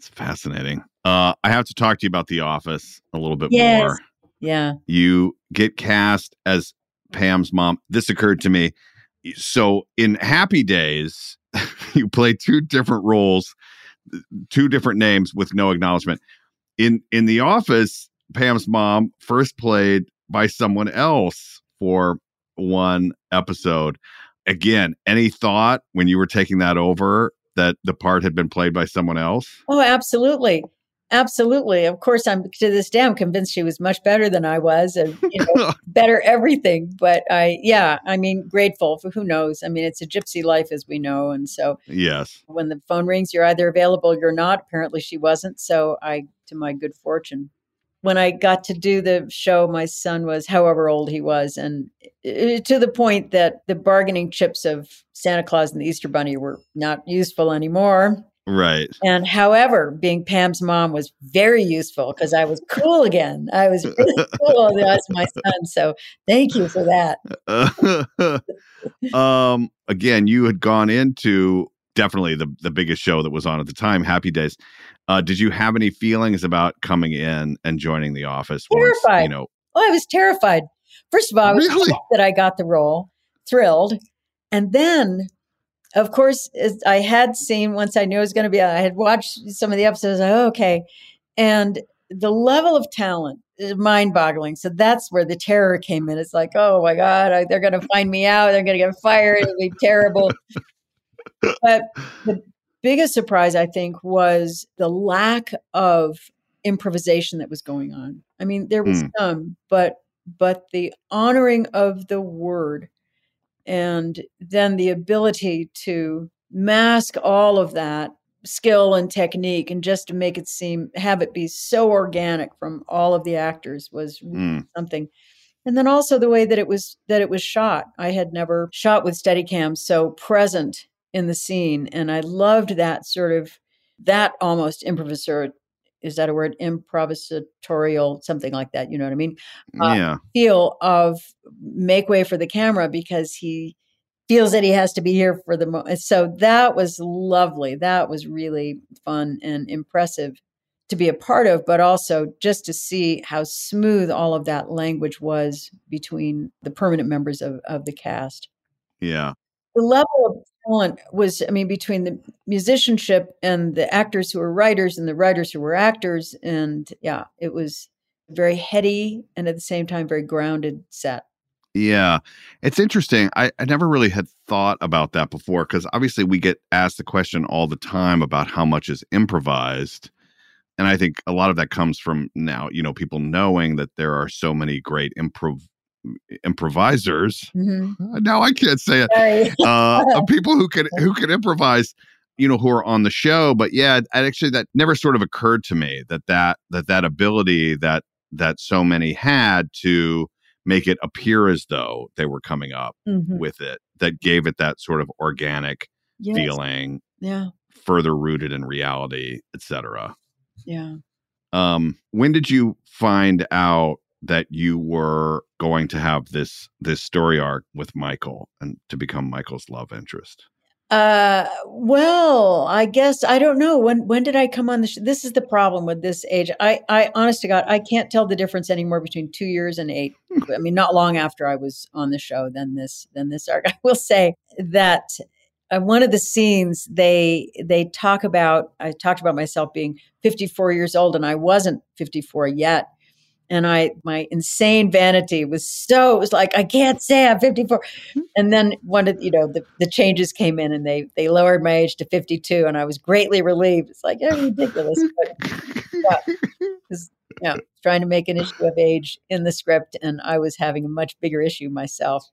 F: It's fascinating. Uh, I have to talk to you about The Office a little bit
E: Yes.
F: more.
E: Yeah.
F: You get cast as Pam's mom. This occurred to me. So in Happy Days, you play two different roles, two different names with no acknowledgement. In in The Office, Pam's mom first played by someone else for one episode. Again, any thought when you were taking that over that the part had been played by someone else?
E: Oh, absolutely. Absolutely. Of course, I'm to this day, I'm convinced she was much better than I was and you know, better everything. But I, yeah, I mean, grateful for who knows. I mean, it's a gypsy life, as we know. And so
F: yes,
E: when the phone rings, you're either available or you're not. Apparently she wasn't. So I, to my good fortune, when I got to do the show, my son was however old he was. And it, to the point that the bargaining chips of Santa Claus and the Easter Bunny were not useful anymore.
F: Right.
E: And however, being Pam's mom was very useful because I was cool again. I was really cool as my son. So thank you for that.
F: um, again, you had gone into definitely the, the biggest show that was on at the time, Happy Days. Uh, did you have any feelings about coming in and joining The Office?
E: Terrified.
F: Once, you know,
E: oh, I was terrified. First of all, I was
F: really?
E: shocked that I got the role, thrilled. And then, of course, I had seen, once I knew it was going to be, I had watched some of the episodes. Like, oh, okay. And the level of talent is mind boggling. So that's where the terror came in. It's like, oh my God, I, they're going to find me out. They're going to get fired. It'll be terrible. But the biggest surprise, I think, was the lack of improvisation that was going on. I mean, there was mm. some, but but the honoring of the word and then the ability to mask all of that skill and technique and just to make it seem, have it be so organic from all of the actors was
F: mm.
E: something. And then also the way that it was, that it was shot. I had never shot with Steadicam so present in the scene. And I loved that sort of, that almost improvisatorial, is that a word? Improvisatorial, something like that. You know what I mean? Uh,
F: yeah.
E: Feel of make way for the camera because he feels that he has to be here for the moment. So that was lovely. That was really fun and impressive to be a part of, but also just to see how smooth all of that language was between the permanent members of, of the cast.
F: Yeah.
E: The level of talent was, I mean, between the musicianship and the actors who were writers and the writers who were actors. And yeah, it was very heady and at the same time, very grounded set.
F: Yeah. It's interesting. I, I never really had thought about that before because obviously we get asked the question all the time about how much is improvised. And I think a lot of that comes from now, you know, people knowing that there are so many great improv improvisers.
E: Mm-hmm.
F: Now I can't say it. uh, people who can who can improvise, you know, who are on the show. But yeah, actually, that never sort of occurred to me that that that that ability that that so many had to make it appear as though they were coming up
E: mm-hmm.
F: with it, that gave it that sort of organic
E: yes.
F: feeling,
E: yeah,
F: further rooted in reality, et cetera.
E: Yeah.
F: Um, when did you find out that you were going to have this this story arc with Michael and to become Michael's love interest?
E: Uh, well, I guess I don't know. When when did I come on the show? This is the problem with this age. I, I, honest to God, I can't tell the difference anymore between two years and eight. I mean, not long after I was on the show, then this then this arc. I will say that uh, one of the scenes they they talk about. I talked about myself being fifty-four years old, and I wasn't fifty-four yet. And I, my insane vanity was so, it was like, I can't say I'm fifty-four. And then one of, you know, the, the changes came in and they, they lowered my age to fifty-two and I was greatly relieved. It's like, yeah, ridiculous. But, yeah, was, yeah, trying to make an issue of age in the script. And I was having a much bigger issue myself.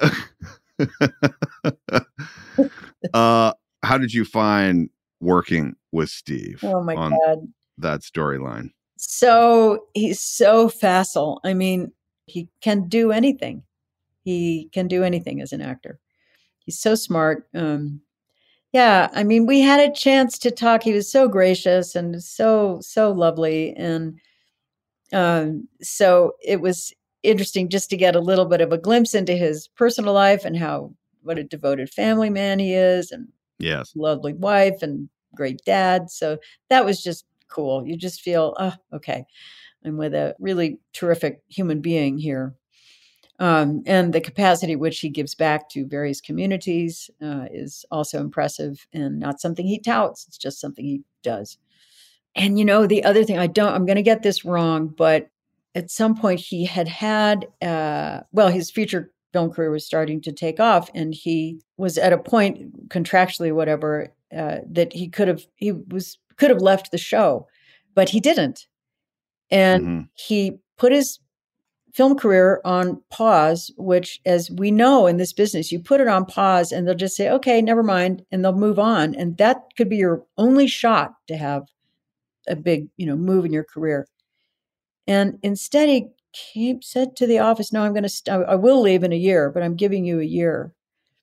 F: uh, how did you find working with Steve?
E: Oh my
F: on
E: God.
F: That storyline?
E: So he's so facile. I mean, he can do anything. He can do anything as an actor. He's so smart. Um, yeah, I mean, we had a chance to talk. He was so gracious and so, so lovely. And um, so it was interesting just to get a little bit of a glimpse into his personal life and how, what a devoted family man he is and
F: yes,
E: lovely wife and great dad. So that was just cool. You just feel, oh, okay, I'm with a really terrific human being here. Um, and the capacity which he gives back to various communities uh, is also impressive, and not something he touts. It's just something he does. And, you know, the other thing, I don't, I'm going to get this wrong, but at some point he had had, uh, well, his feature film career was starting to take off, and he was at a point contractually, whatever, uh, that he could have, he was, could have left the show, but he didn't. And mm-hmm. he put his film career on pause, which, as we know in this business, you put it on pause and they'll just say, okay, never mind. And they'll move on. And that could be your only shot to have a big, you know, move in your career. And instead he came, said to the office, no, I'm going to, st- I will leave in a year, but I'm giving you a year.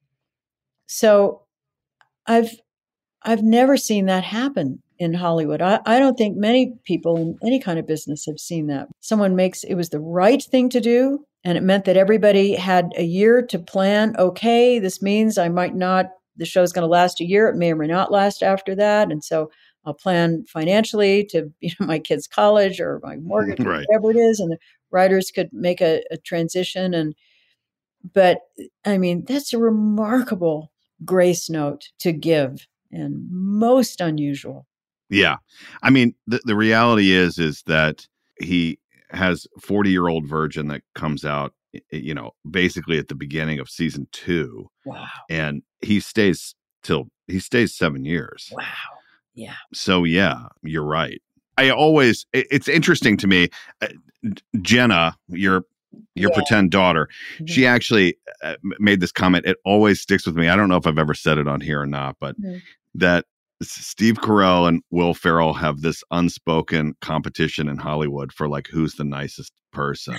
E: So I've, I've never seen that happen in Hollywood. I, I don't think many people in any kind of business have seen that. Someone makes, it was the right thing to do. And it meant that everybody had a year to plan. Okay, this means I might not, the show's going to last a year. It may or may not last after that. And so I'll plan financially to, you know, my kid's college or my mortgage, right. or whatever it is. And the writers could make a, a transition. And, but I mean, that's a remarkable grace note to give, and most unusual.
F: Yeah. I mean, the, the reality is, is that he has forty year old virgin that comes out, you know, basically at the beginning of season two.
E: Wow.
F: And he stays till he stays seven years.
E: Wow. Yeah.
F: So yeah, you're right. I always, it, it's interesting to me, uh, Jenna, your, your yeah. pretend daughter, mm-hmm. she actually uh, made this comment. It always sticks with me. I don't know if I've ever said it on here or not, but mm-hmm. that Steve Carell and Will Ferrell have this unspoken competition in Hollywood for like, who's the nicest person.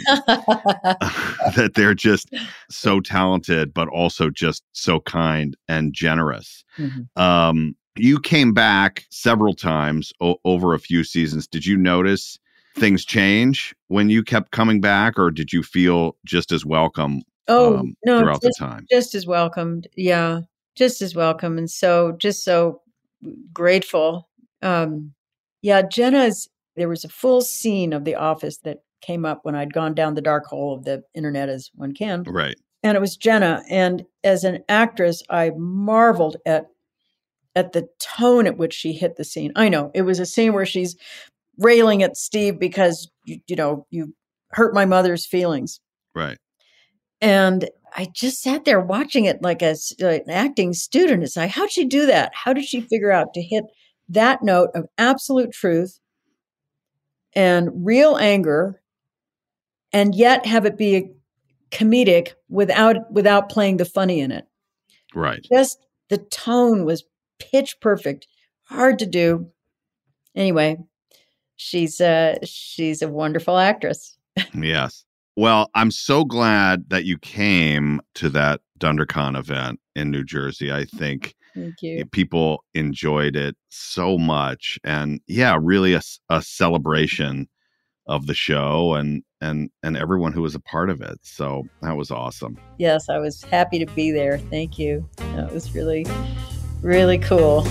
F: That they're just so talented, but also just so kind and generous. Mm-hmm. Um, you came back several times o- over a few seasons. Did you notice things change when you kept coming back, or did you feel just as welcome
E: oh,
F: um,
E: no,
F: throughout
E: just,
F: the time?
E: Just as welcomed. Yeah, just as welcome. And so just so grateful. Um, yeah, Jenna's, there was a full scene of The Office that came up when I'd gone down the dark hole of the internet, as one can.
F: Right.
E: And it was Jenna. And as an actress, I marveled at at the tone at which she hit the scene. I know it was a scene where she's railing at Steve because, you, you know, you hurt my mother's feelings.
F: Right.
E: And I just sat there watching it like a, like an acting student. It's like, how'd she do that? How did she figure out to hit that note of absolute truth and real anger, and yet have it be comedic without without playing the funny in it?
F: Right.
E: Just the tone was pitch perfect. Hard to do. Anyway, she's a, she's a wonderful actress.
F: Yes. Well, I'm so glad that you came to that DunderCon event in New Jersey. I think
E: Thank you.
F: people enjoyed it so much. And yeah, really a, a celebration of the show and, and, and everyone who was a part of it. So that was awesome.
E: Yes, I was happy to be there. Thank you. That was really, really cool.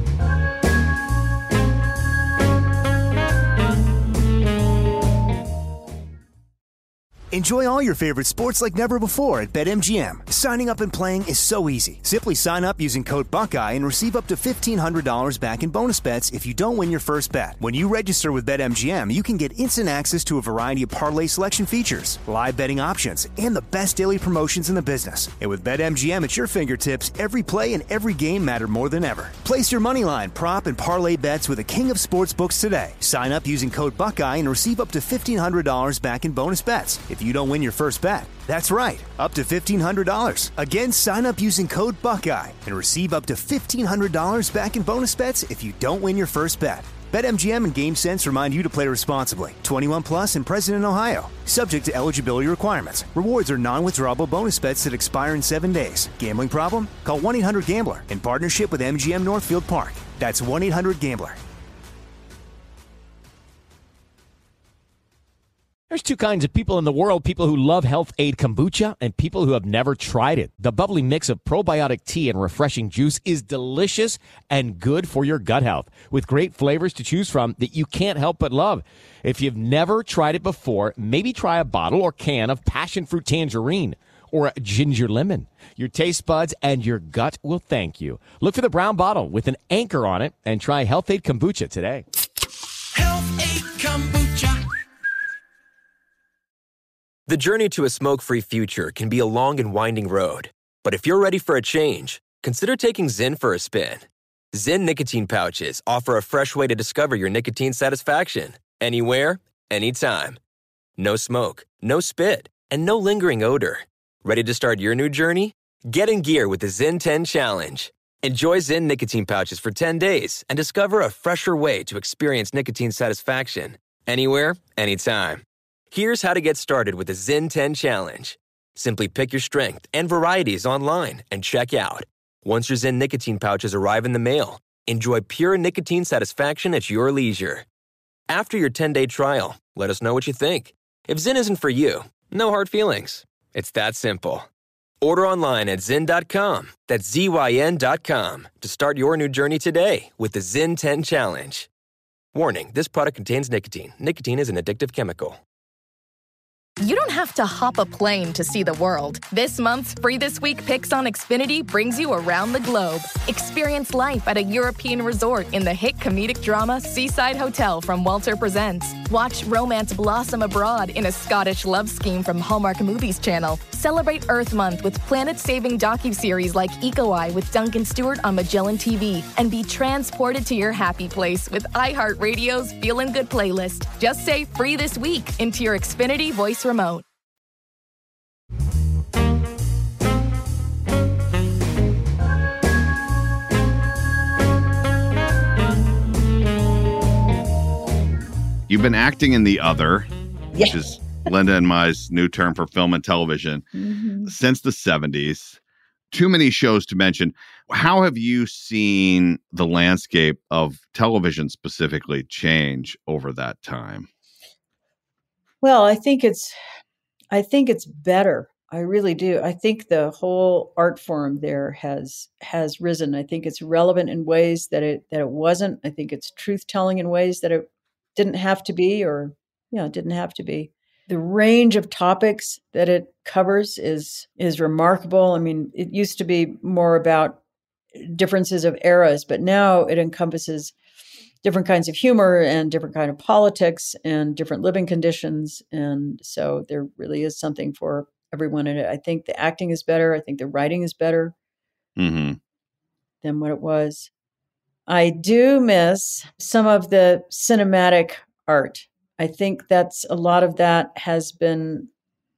B: Enjoy all your favorite sports like never before at BetMGM. Signing up and playing is so easy. Simply sign up using code Buckeye and receive up to fifteen hundred dollars back in bonus bets if you don't win your first bet. When you register with BetMGM, you can get instant access to a variety of parlay selection features, live betting options, and the best daily promotions in the business. And with BetMGM at your fingertips, every play and every game matter more than ever. Place your moneyline, prop, and parlay bets with the king of sportsbooks today. Sign up using code Buckeye and receive up to fifteen hundred dollars back in bonus bets if you don't win your first bet. That's right, up to fifteen hundred dollars. Again, sign up using code Buckeye and receive up to fifteen hundred dollars back in bonus bets if you don't win your first bet. BetMGM and GameSense remind you to play responsibly. twenty-one plus and present in Ohio. Subject to eligibility requirements. Rewards are non-withdrawable bonus bets that expire in seven days. Gambling problem? Call one eight hundred gambler in partnership with M G M Northfield Park. That's one eight hundred gambler.
H: There's two kinds of people in the world, people who love Health Aid Kombucha and people who have never tried it. The bubbly mix of probiotic tea and refreshing juice is delicious and good for your gut health, with great flavors to choose from that you can't help but love. If you've never tried it before, maybe try a bottle or can of passion fruit tangerine or a ginger lemon. Your taste buds and your gut will thank you. Look for the brown bottle with an anchor on it and try Health Aid Kombucha today.
G: Health Aid Kombucha.
A: The journey to a smoke-free future can be a long and winding road. But if you're ready for a change, consider taking Zyn for a spin. Zyn nicotine pouches offer a fresh way to discover your nicotine satisfaction. Anywhere, anytime. No smoke, no spit, and no lingering odor. Ready to start your new journey? Get in gear with the Zyn ten Challenge. Enjoy Zyn nicotine pouches for ten days and discover a fresher way to experience nicotine satisfaction. Anywhere, anytime. Here's how to get started with the Zyn ten Challenge. Simply pick your strength and varieties online and check out. Once your Zyn nicotine pouches arrive in the mail, enjoy pure nicotine satisfaction at your leisure. After your ten-day trial, let us know what you think. If Zyn isn't for you, no hard feelings. It's that simple. Order online at zyn dot com, that's Z Y N dot com, to start your new journey today with the Zyn ten Challenge. Warning, this product contains nicotine. Nicotine is an addictive chemical.
D: You don't have to hop a plane to see the world. This month's Free This Week Picks on Xfinity brings you around the globe. Experience life at a European resort in the hit comedic drama Seaside Hotel from Walter Presents. Watch romance blossom abroad in a Scottish love scheme from Hallmark Movies Channel. Celebrate Earth Month with planet-saving docuseries like Eco Eye with Duncan Stewart on Magellan T V. And be transported to your happy place with iHeartRadio's Feelin' Good playlist. Just say Free This Week into your Xfinity voice remote.
F: You've been acting in The Other,
E: Yeah.
F: which is Linda and my's new term for film and television,
E: Mhm.
F: since the seventies. Too many shows to mention. How have you seen the landscape of television specifically change over that time?
E: Well, I think it's I think it's better. I really do. I think the whole art form there has has risen. I think it's relevant in ways that it that it wasn't. I think it's truth telling in ways that it didn't have to be, or you know, it didn't have to be. The range of topics that it covers is is remarkable. I mean, it used to be more about differences of eras, but now it encompasses different kinds of humor and different kind of politics and different living conditions. And so there really is something for everyone in it. I think the acting is better. I think the writing is better
F: Mm-hmm.
E: than what it was. I do miss some of the cinematic art. I think that's a lot of that has been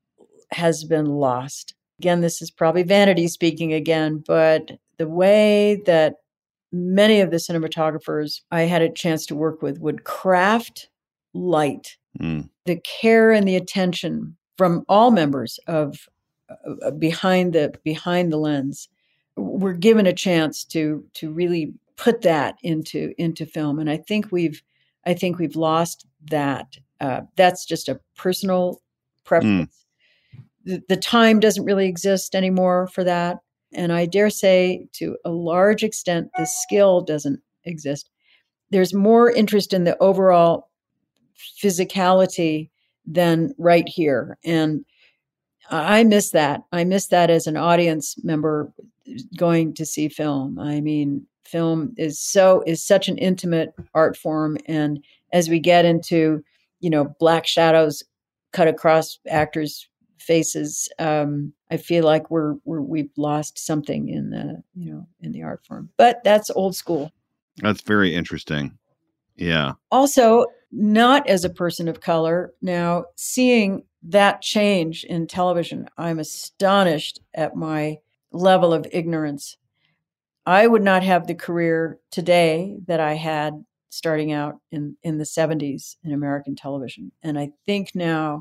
E: has been lost. Again, this is probably vanity speaking again, but the way that many of the cinematographers I had a chance to work with would craft light,
F: Mm.
E: the care and the attention from all members of uh, behind the behind the lens, we're given a chance to to really put that into into film. And I think we've I think we've lost that. Uh, that's just a personal preference. The, the time doesn't really exist anymore for that. And I dare say, to a large extent, the skill doesn't exist. There's more interest in the overall physicality than right here. And I miss that. I miss that as an audience member going to see film. I mean, film is so is such an intimate art form. And as we get into, you know, black shadows cut across actors' faces, um, I feel like we're, we're we've lost something in the you know in the art form. But that's old school.
F: That's very interesting. Yeah.
E: Also, not as a person of color, now seeing that change in television, I'm astonished at my level of ignorance. I would not have the career today that I had starting out in, in the seventies in American television. And I think now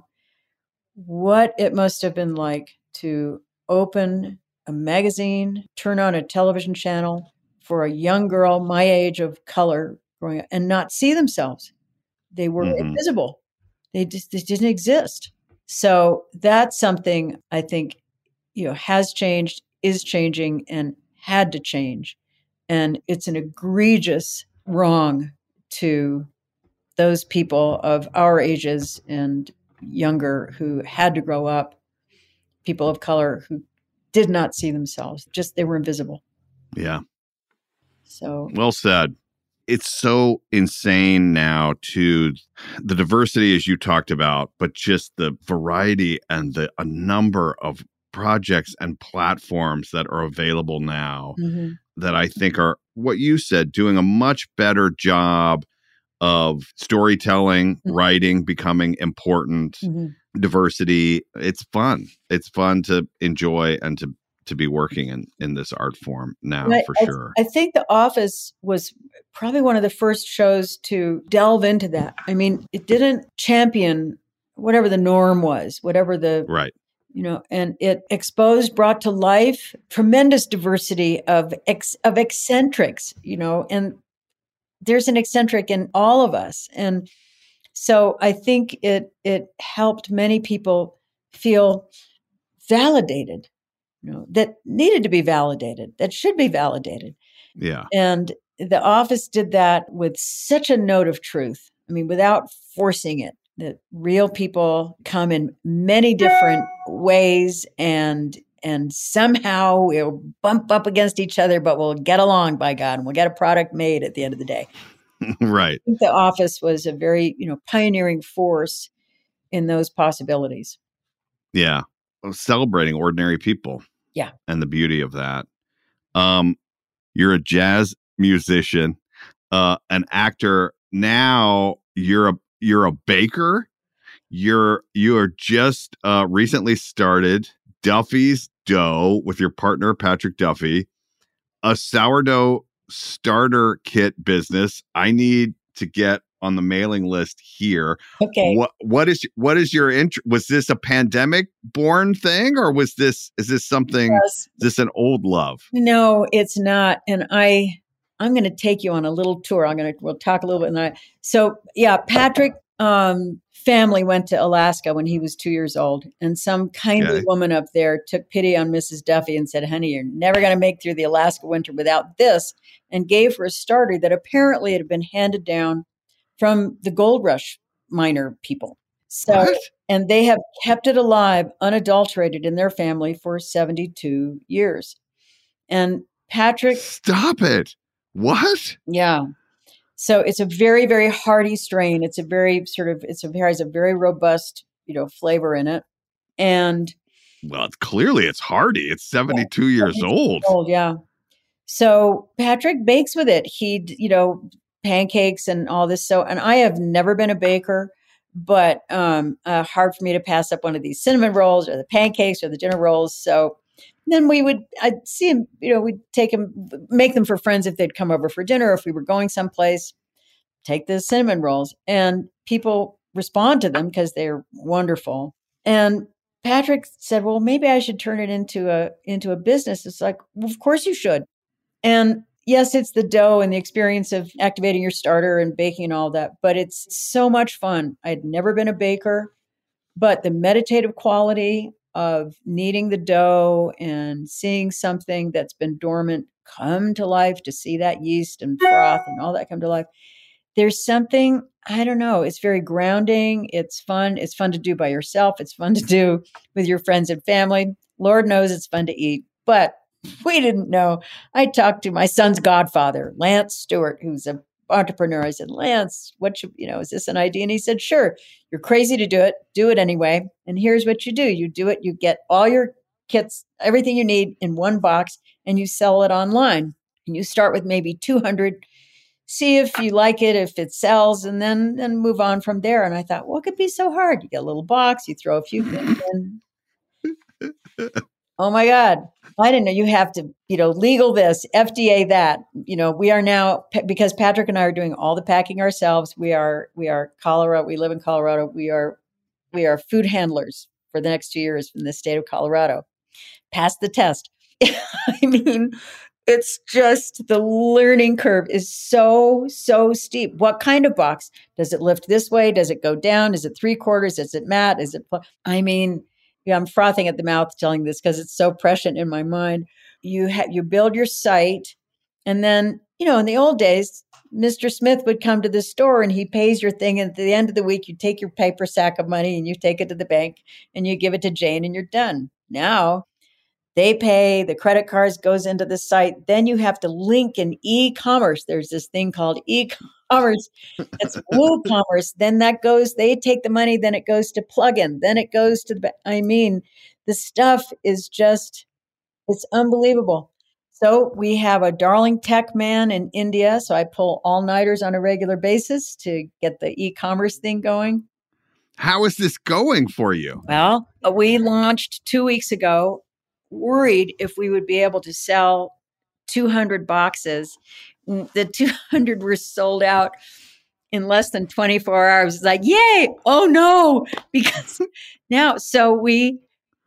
E: what it must have been like to open a magazine, turn on a television channel for a young girl my age of color growing up and not see themselves. They were
F: Mhm.
E: invisible. they just they didn't exist. So that's something I think, you know, has changed, is changing, and had to change. And it's an egregious wrong to those people of our ages and younger who had to grow up, people of color who did not see themselves, just they were invisible.
F: Yeah.
E: So
F: well said. It's so insane now to the diversity, as you talked about, but just the variety and the a number of projects and platforms that are available now mm-hmm. that I think are, what you said, doing a much better job of storytelling, mm-hmm. writing becoming important, mm-hmm. diversity. It's fun. It's fun to enjoy and to to be working in, in this art form now, I, for sure.
E: I, I think The Office was probably one of the first shows to delve into that. I mean, it didn't champion whatever the norm was, whatever the,
F: right.
E: you know, and it exposed, brought to life tremendous diversity of ex, of eccentrics, you know, and there's an eccentric in all of us. And so I think it, it helped many people feel validated. You know, that needed to be validated, that should be validated.
F: Yeah.
E: And The Office did that with such a note of truth. I mean, without forcing it, that real people come in many different ways and and somehow we'll bump up against each other, but we'll get along, by God, and we'll get a product made at the end of the day.
F: Right.
E: I think The Office was a very, you know, pioneering force in those possibilities.
F: Yeah. Celebrating ordinary people.
E: Yeah.
F: And the beauty of that. Um, you're a jazz musician, uh, an actor. Now you're a you're a baker. You're you are just uh, recently started Duffy's Dough with your partner Patrick Duffy, a sourdough starter kit business. I need to get on the mailing list here.
E: Okay.
F: What what is what is your interest? Was this a pandemic born thing, or was this is this something? Yes. Is this an old love?
E: No, it's not. And I I'm going to take you on a little tour. I'm going to we'll talk a little bit. And I, so yeah, Patrick um, family went to Alaska when he was two years old, and some kindly okay. woman up there took pity on Missus Duffy and said, "Honey, you're never going to make through the Alaska winter without this," and gave her a starter that apparently had been handed down from the gold rush miner people. So, what? And they have kept it alive, unadulterated in their family for seventy-two years. And Patrick.
F: Stop it. What?
E: Yeah. So it's a very, very hearty strain. It's a very sort of, it's a, it has a very robust, you know, flavor in it. And.
F: Well, it's clearly it's hearty. It's seventy-two yeah, years old.
E: old. Yeah. So Patrick bakes with it. He, you know, pancakes and all this. So, and I have never been a baker, but um, uh, hard for me to pass up one of these cinnamon rolls or the pancakes or the dinner rolls. So then we would, I'd see him, you know, we'd take him, make them for friends if they'd come over for dinner. If we were going someplace, take the cinnamon rolls, and people respond to them because they're wonderful. And Patrick said, well, maybe I should turn it into a, into a business. It's like, well, of course you should. And yes, it's the dough and the experience of activating your starter and baking and all that, but it's so much fun. I'd never been a baker, but the meditative quality of kneading the dough and seeing something that's been dormant come to life, to see that yeast and froth and all that come to life. There's something, I don't know, it's very grounding. It's fun. It's fun to do by yourself. It's fun to do with your friends and family. Lord knows it's fun to eat, but we didn't know. I talked to my son's godfather, Lance Stewart, who's an entrepreneur. I said, Lance, what should, you know, is this an idea? And he said, sure, you're crazy to do it. Do it anyway. And here's what you do. You do it. You get all your kits, everything you need in one box, and you sell it online. And you start with maybe two hundred, see if you like it, if it sells, and then, then move on from there. And I thought, well, it could be so hard. You get a little box, you throw a few things in. Oh my God. I didn't know you have to, you know, legal this, F D A that, you know, we are now, because Patrick and I are doing all the packing ourselves. We are, we are Colorado. We live in Colorado. We are, we are food handlers for the next two years from the state of Colorado. Passed the test. I mean, it's just the learning curve is so, so steep. What kind of box? Does it lift this way? Does it go down? Is it three quarters? Is it matte? Is it, pl- I mean, yeah, I'm frothing at the mouth telling this because it's so prescient in my mind. You ha- you build your site, and then, you know, in the old days, Mister Smith would come to the store and he pays your thing. And at the end of the week, you take your paper sack of money and you take it to the bank and you give it to Jane and you're done. Now they pay, the credit cards goes into the site. Then you have to link in e-commerce. There's this thing called e-commerce. It's WooCommerce. Then that goes, they take the money, then it goes to plugin. Then it goes to the, I mean, the stuff is just, it's unbelievable. So we have a darling tech man in India. So I pull all-nighters on a regular basis to get the e-commerce thing going.
F: How is this going for you?
E: Well, we launched two weeks ago, worried if we would be able to sell two hundred boxes. The two hundred were sold out in less than twenty-four hours. It's like, yay! Oh no! Because now, so we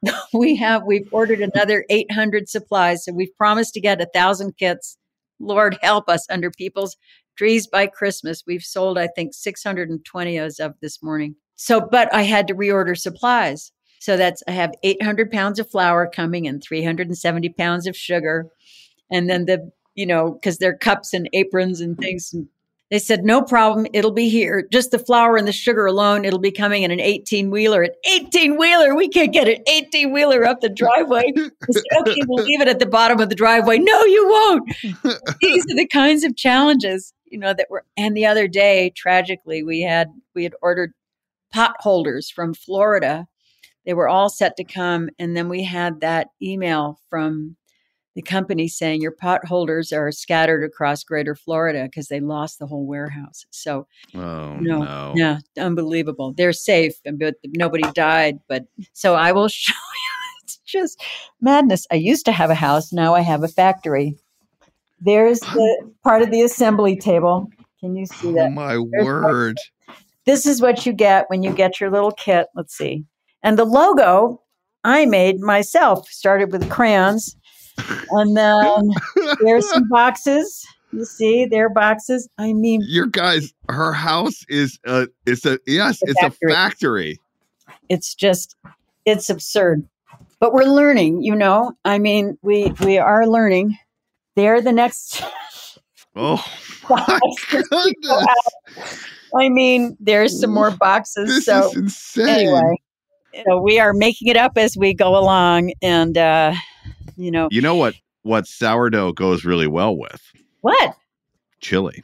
E: we have we've ordered another eight hundred supplies. So we've promised to get a thousand kits. Lord help us, under people's trees by Christmas. We've sold, I think, six hundred twenty as of this morning. So, but I had to reorder supplies. So that's, I have eight hundred pounds of flour coming and three hundred seventy pounds of sugar. And then the, you know, because they're cups and aprons and things. And they said, no problem. It'll be here. Just the flour and the sugar alone, it'll be coming in an eighteen wheeler. An eighteen wheeler. We can't get an eighteen wheeler up the driveway. I said, okay, we'll leave it at the bottom of the driveway. No, you won't. These are the kinds of challenges, you know, that were, and the other day, tragically, we had, we had ordered pot holders from Florida. They were all set to come. And then we had that email from the company saying your pot holders are scattered across greater Florida because they lost the whole warehouse. So,
F: oh,
E: no,
F: no.
E: Yeah, unbelievable. They're safe, but nobody died. But so I will show you. It's just madness. I used to have a house. Now I have a factory. There's the part of the assembly table. Can you see that?
F: Oh, my
E: There's
F: word.
E: My, this is what you get when you get your little kit. Let's see. And the logo I made myself, started with crayons. And then there's some boxes. You see, there are boxes. I mean,
F: your guys, her house is a, it's a, yes, it's, it's a factory.
E: It's just, it's absurd. But we're learning, you know, I mean, we, we are learning. They're the next.
F: Oh, my goodness.
E: I mean, there's some more boxes.
F: This
E: so
F: is insane.
E: Anyway, so we are making it up as we go along. And, uh, you know,
F: you know what, what sourdough goes really well with?
E: What?
F: Chili.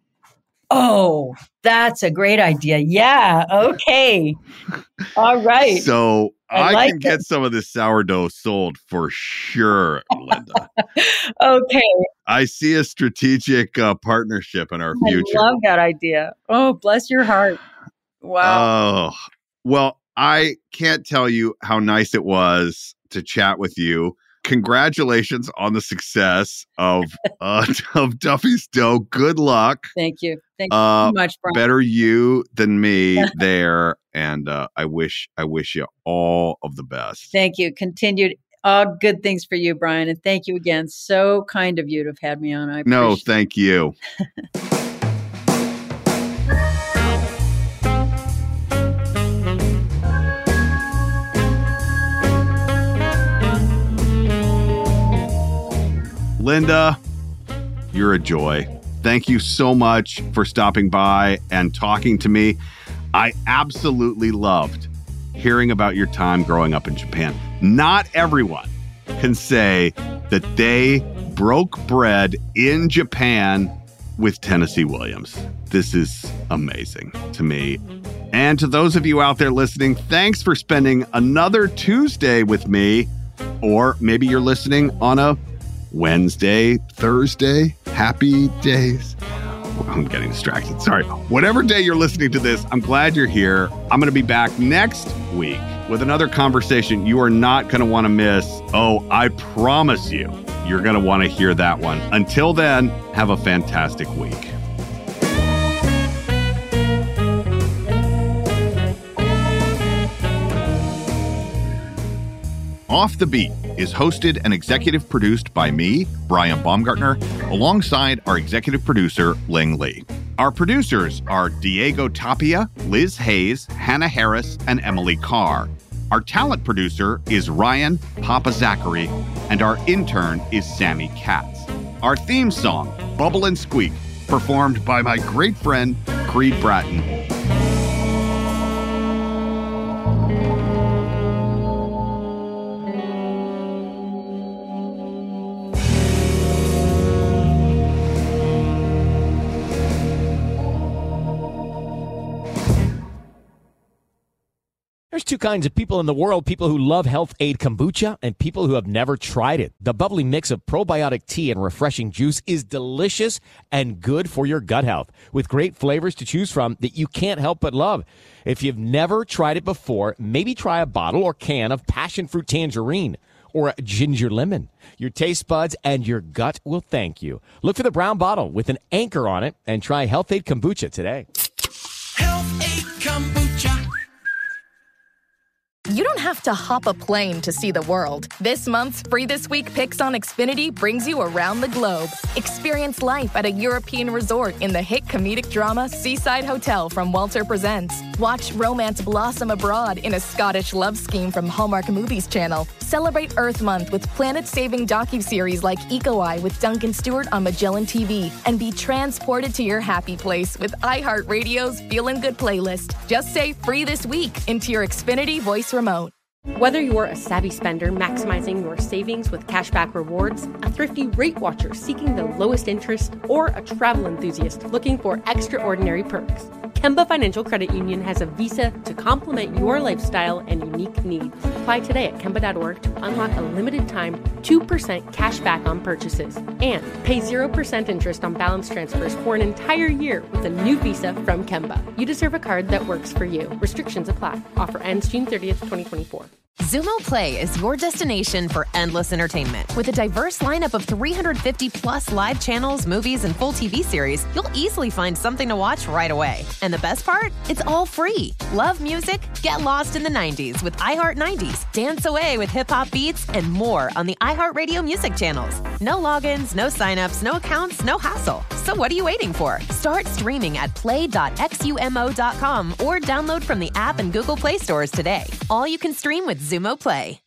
E: Oh, that's a great idea. Yeah. Okay. All right.
F: So I,
E: I like
F: can get
E: it.
F: some of this sourdough sold for sure, Linda.
E: Okay.
F: I see a strategic uh, partnership in our future.
E: I love that idea. Oh, bless your heart. Wow.
F: Oh, well, I can't tell you how nice it was to chat with you. Congratulations on the success of uh, of Duffy's Dough. Good luck.
E: Thank you. Thank you
F: uh,
E: so much, Brian.
F: Better you than me there, and uh, I wish I wish you all of the best.
E: Thank you. Continued all good things for you, Brian, and thank you again. So kind of you to have had me on. I
F: no,
E: appreciate
F: thank you. Linda, you're a joy. Thank you so much for stopping by and talking to me. I absolutely loved hearing about your time growing up in Japan. Not everyone can say that they broke bread in Japan with Tennessee Williams. This is amazing to me. And to those of you out there listening, thanks for spending another Tuesday with me. Or maybe you're listening on a Wednesday, Thursday, happy days. I'm getting distracted. Sorry. Whatever day you're listening to this, I'm glad you're here. I'm going to be back next week with another conversation you are not going to want to miss. Oh, I promise you, you're going to want to hear that one. Until then, have a fantastic week. Off the Beat is hosted and executive produced by me, Brian Baumgartner, alongside our executive producer, Ling Lee. Our producers are Diego Tapia, Liz Hayes, Hannah Harris, and Emily Carr. Our talent producer is Ryan Papa Zachary, and our intern is Sammy Katz. Our theme song, Bubble and Squeak, performed by my great friend, Creed Bratton.
H: There's two kinds of people in the world, people who love Health Aid Kombucha and people who have never tried it. The bubbly mix of probiotic tea and refreshing juice is delicious and good for your gut health, with great flavors to choose from that you can't help but love. If you've never tried it before, maybe try a bottle or can of passion fruit tangerine or a ginger lemon. Your taste buds and your gut will thank you. Look for the brown bottle with an anchor on it and try Health Aid Kombucha today.
G: Health Aid Kombucha.
D: You don't have to hop a plane to see the world. This month's Free This Week Picks on Xfinity brings you around the globe. Experience life at a European resort in the hit comedic drama Seaside Hotel from Walter Presents. Watch romance blossom abroad in a Scottish love scheme from Hallmark Movies Channel. Celebrate Earth Month with planet-saving docuseries like Eco Eye with Duncan Stewart on Magellan T V. And be transported to your happy place with iHeartRadio's Feelin' Good playlist. Just say Free This Week into your Xfinity voice remote.
J: Whether you're a savvy spender maximizing your savings with cashback rewards, a thrifty rate watcher seeking the lowest interest, or a travel enthusiast looking for extraordinary perks, Kemba Financial Credit Union has a visa to complement your lifestyle and unique needs. Apply today at Kemba dot org to unlock a limited time two percent cash back on purchases and pay zero percent interest on balance transfers for an entire year with a new visa from Kemba. You deserve a card that works for you. Restrictions apply. Offer ends June thirtieth, twenty twenty-four.
I: Xumo Play is your destination for endless entertainment. With a diverse lineup of three hundred fifty plus live channels, movies, and full T V series, you'll easily find something to watch right away. And the best part? It's all free. Love music? Get lost in the nineties with iHeart nineties. Dance away with hip-hop beats and more on the iHeartRadio music channels. No logins, no signups, no accounts, no hassle. So what are you waiting for? Start streaming at play dot xumo dot com or download from the app and Google Play stores today. All you can stream with Xumo Play.